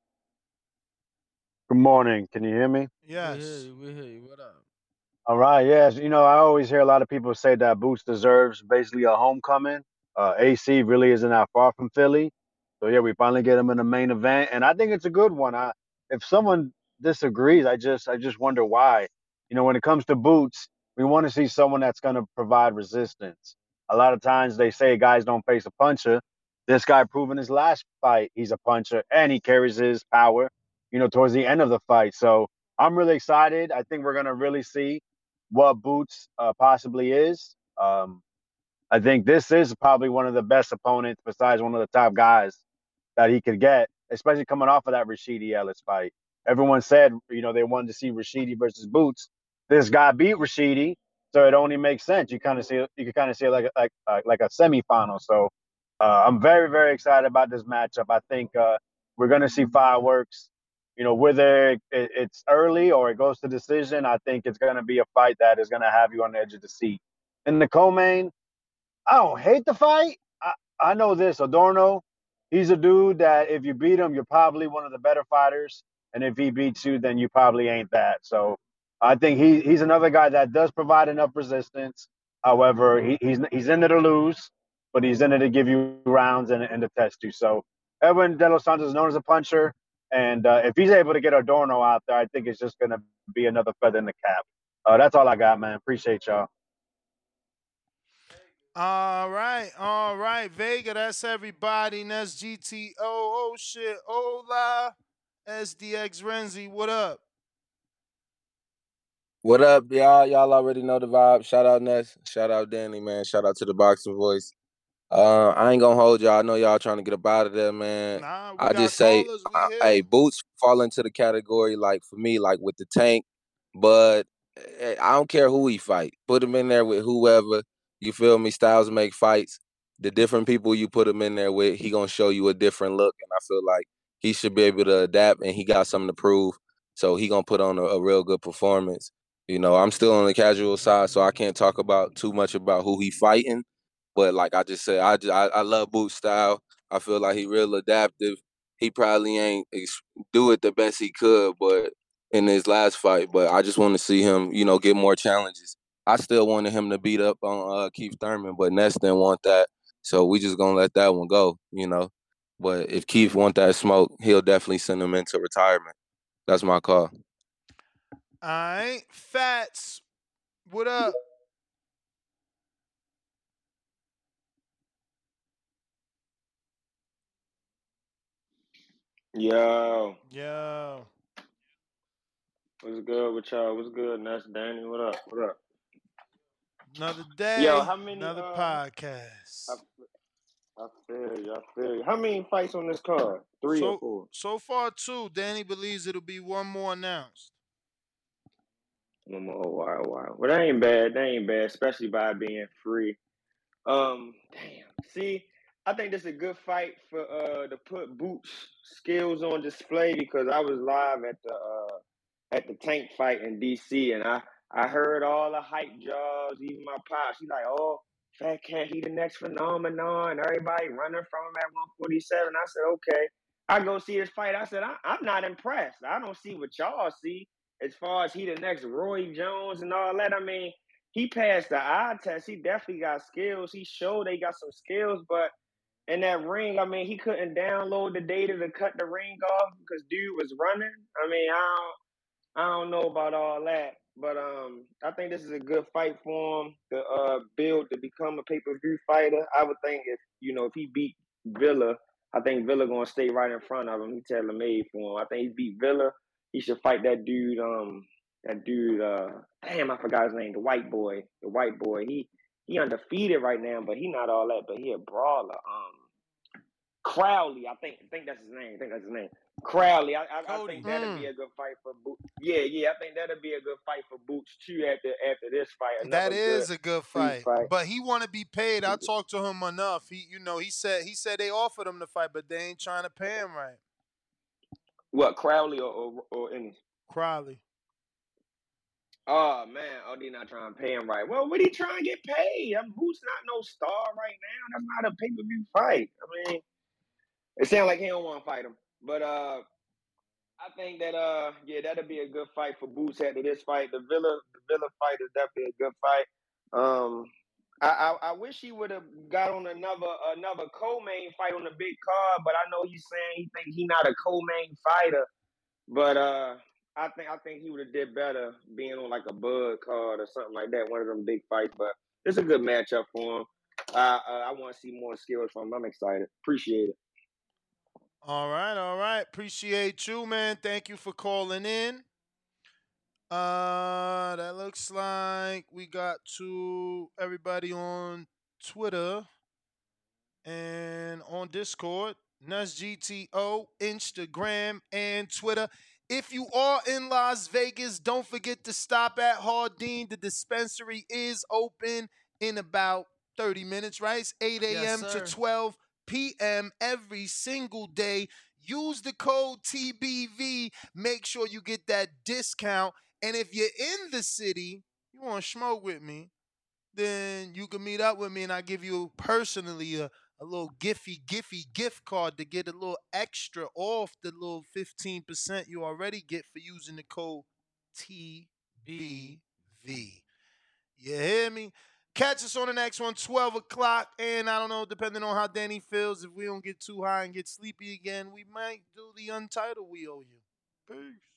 Good morning. Can you hear me? Yes. We hear you. We hear you. What up? All right. Yes. You know, I always hear a lot of people say that Boots deserves basically a homecoming. Uh, A C really isn't that far from Philly. So yeah, we finally get him in the main event, and I think it's a good one. I, if someone disagrees, I just I just wonder why. You know, when it comes to Boots, we want to see someone that's going to provide resistance. A lot of times they say guys don't face a puncher. This guy proved in his last fight he's a puncher, and he carries his power. You know, towards the end of the fight. So I'm really excited. I think we're going to really see what Boots uh, possibly is. Um, I think this is probably one of the best opponents besides one of the top guys that he could get, especially coming off of that Rashidi Ellis fight. Everyone said, you know, they wanted to see Rashidi versus Boots. This guy beat Rashidi, so it only makes sense. You kind of see, you can kind of see it like a, like uh, like a semifinal. So uh, I'm very very excited about this matchup. I think uh, we're gonna see fireworks. You know, whether it, it's early or it goes to decision, I think it's gonna be a fight that is gonna have you on the edge of the seat. In the co-main, I don't hate the fight. I, I know this. Adorno, he's a dude that if you beat him, you're probably one of the better fighters. And if he beats you, then you probably ain't that. So I think he he's another guy that does provide enough resistance. However, he, he's he's in it to lose, but he's in it to give you rounds and, and to test you. So Edwin De Los Santos is known as a puncher. And uh, if he's able to get Adorno out there, I think it's just going to be another feather in the cap. Uh, that's all I got, man. Appreciate y'all. All right, all right, Vega. That's everybody. And that's G T O. Oh shit, hola, S D X Renzi. What up? What up, y'all? Y'all already know the vibe. Shout out Ness. Shout out Danny, man. Shout out to the Boxing Voice. Uh, I ain't gonna hold y'all. I know y'all trying to get up out of there, man. Nah, we I got just say, callers. We uh, here. hey, Boots fall into the category like for me, like with the Tank. But eh, I don't care who he fight. Put him in there with whoever. You feel me? Styles make fights. The different people you put him in there with, he gonna show you a different look, and I feel like he should be able to adapt, and he got something to prove. So he gonna put on a, a real good performance. You know, I'm still on the casual side, so I can't talk about too much about who he fighting. But like I just said, I just, I, I love Boots style. I feel like he real adaptive. He probably ain't ex- do it the best he could, but in his last fight. But I just want to see him, you know, get more challenges. I still wanted him to beat up on uh, Keith Thurman, but Ness didn't want that, so we just gonna let that one go, you know. But if Keith want that smoke, he'll definitely send him into retirement. That's my call. All right, Fats. What up? Yo, Yo. what's good with y'all? What's good? And that's Danny. What up? What up? Another day. Yo, how many? Another Uh, podcast. I, I feel you. I feel you. How many fights on this card? Three or So four? so far two. Danny believes it'll be one more announced. One more. Wow, wow. Well, that ain't bad. That ain't bad, especially by being free. Um, damn. See, I think this is a good fight for uh to put Boots' skills on display because I was live at the uh at the Tank fight in D C and I I heard all the hype jaws. Even my pops, he like, oh, Fat Cat, he the next phenomenon. Everybody running from him at one forty-seven. I said, okay. I go see this fight. I said, I, I'm not impressed. I don't see what y'all see as far as he the next Roy Jones and all that. I mean, he passed the eye test. He definitely got skills. He showed they got some skills, but in that ring, I mean, he couldn't download the data to cut the ring off because dude was running. I mean, I don't, I don't know about all that, but um, I think this is a good fight for him to uh build to become a pay per view fighter. I would think if you know if he beat Villa, I think Villa gonna stay right in front of him. He tailor made for him. I think he beat Villa. He should fight that dude. Um, that dude. Uh, damn, I forgot his name. The white boy. The white boy. He he undefeated right now, but he not all that. But he a brawler. Um. Crowley, I think, I think that's his name. I think that's his name. Crowley, I, I, I think that'd be a good fight for Boots. Yeah, yeah, I think that'd be a good fight for Boots too. After after this fight, another That is good a good free fight, fight. but he want to be paid. I talked to him enough. He, you know, he said he said they offered him the fight, but they ain't trying to pay him right. What Crowley or or, or Ennis? Crowley. Oh man, oh they not trying to pay him right. Well, what he trying to get paid? I mean, Boots not no star right now. That's not a pay per view fight. I mean, it sounds like he don't want to fight him, but uh. I think that uh yeah that'll be a good fight for Boots after this fight. The Villa the Villa fight is definitely a good fight. Um I, I, I wish he would have got on another another co-main fight on the big card, but I know he's saying he think he not a co-main fighter. But uh, I think I think he would have did better being on like a Bud card or something like that, one of them big fights. But it's a good matchup for him. Uh, uh, I want to see more skills from him. I'm excited. Appreciate it. All right, all right. Appreciate you, man. Thank you for calling in. Uh, that looks like we got to everybody on Twitter and on Discord, N U S G T O, Instagram, and Twitter. If you are in Las Vegas, don't forget to stop at Hardin. The dispensary is open in about thirty minutes, right? It's eight a.m. Yes, to sir. twelve p.m. every single day. Use the code T B V. Make sure you get that discount. And if you're in the city, you want to smoke with me, then you can meet up with me and I give you personally a, a little Giphy Giphy gift card to get a little extra off the little fifteen percent you already get for using the code T B V. You hear me? Catch us on the next one, twelve o'clock. And I don't know, depending on how Danny feels, if we don't get too high and get sleepy again, we might do the Untitled We Owe You. Peace.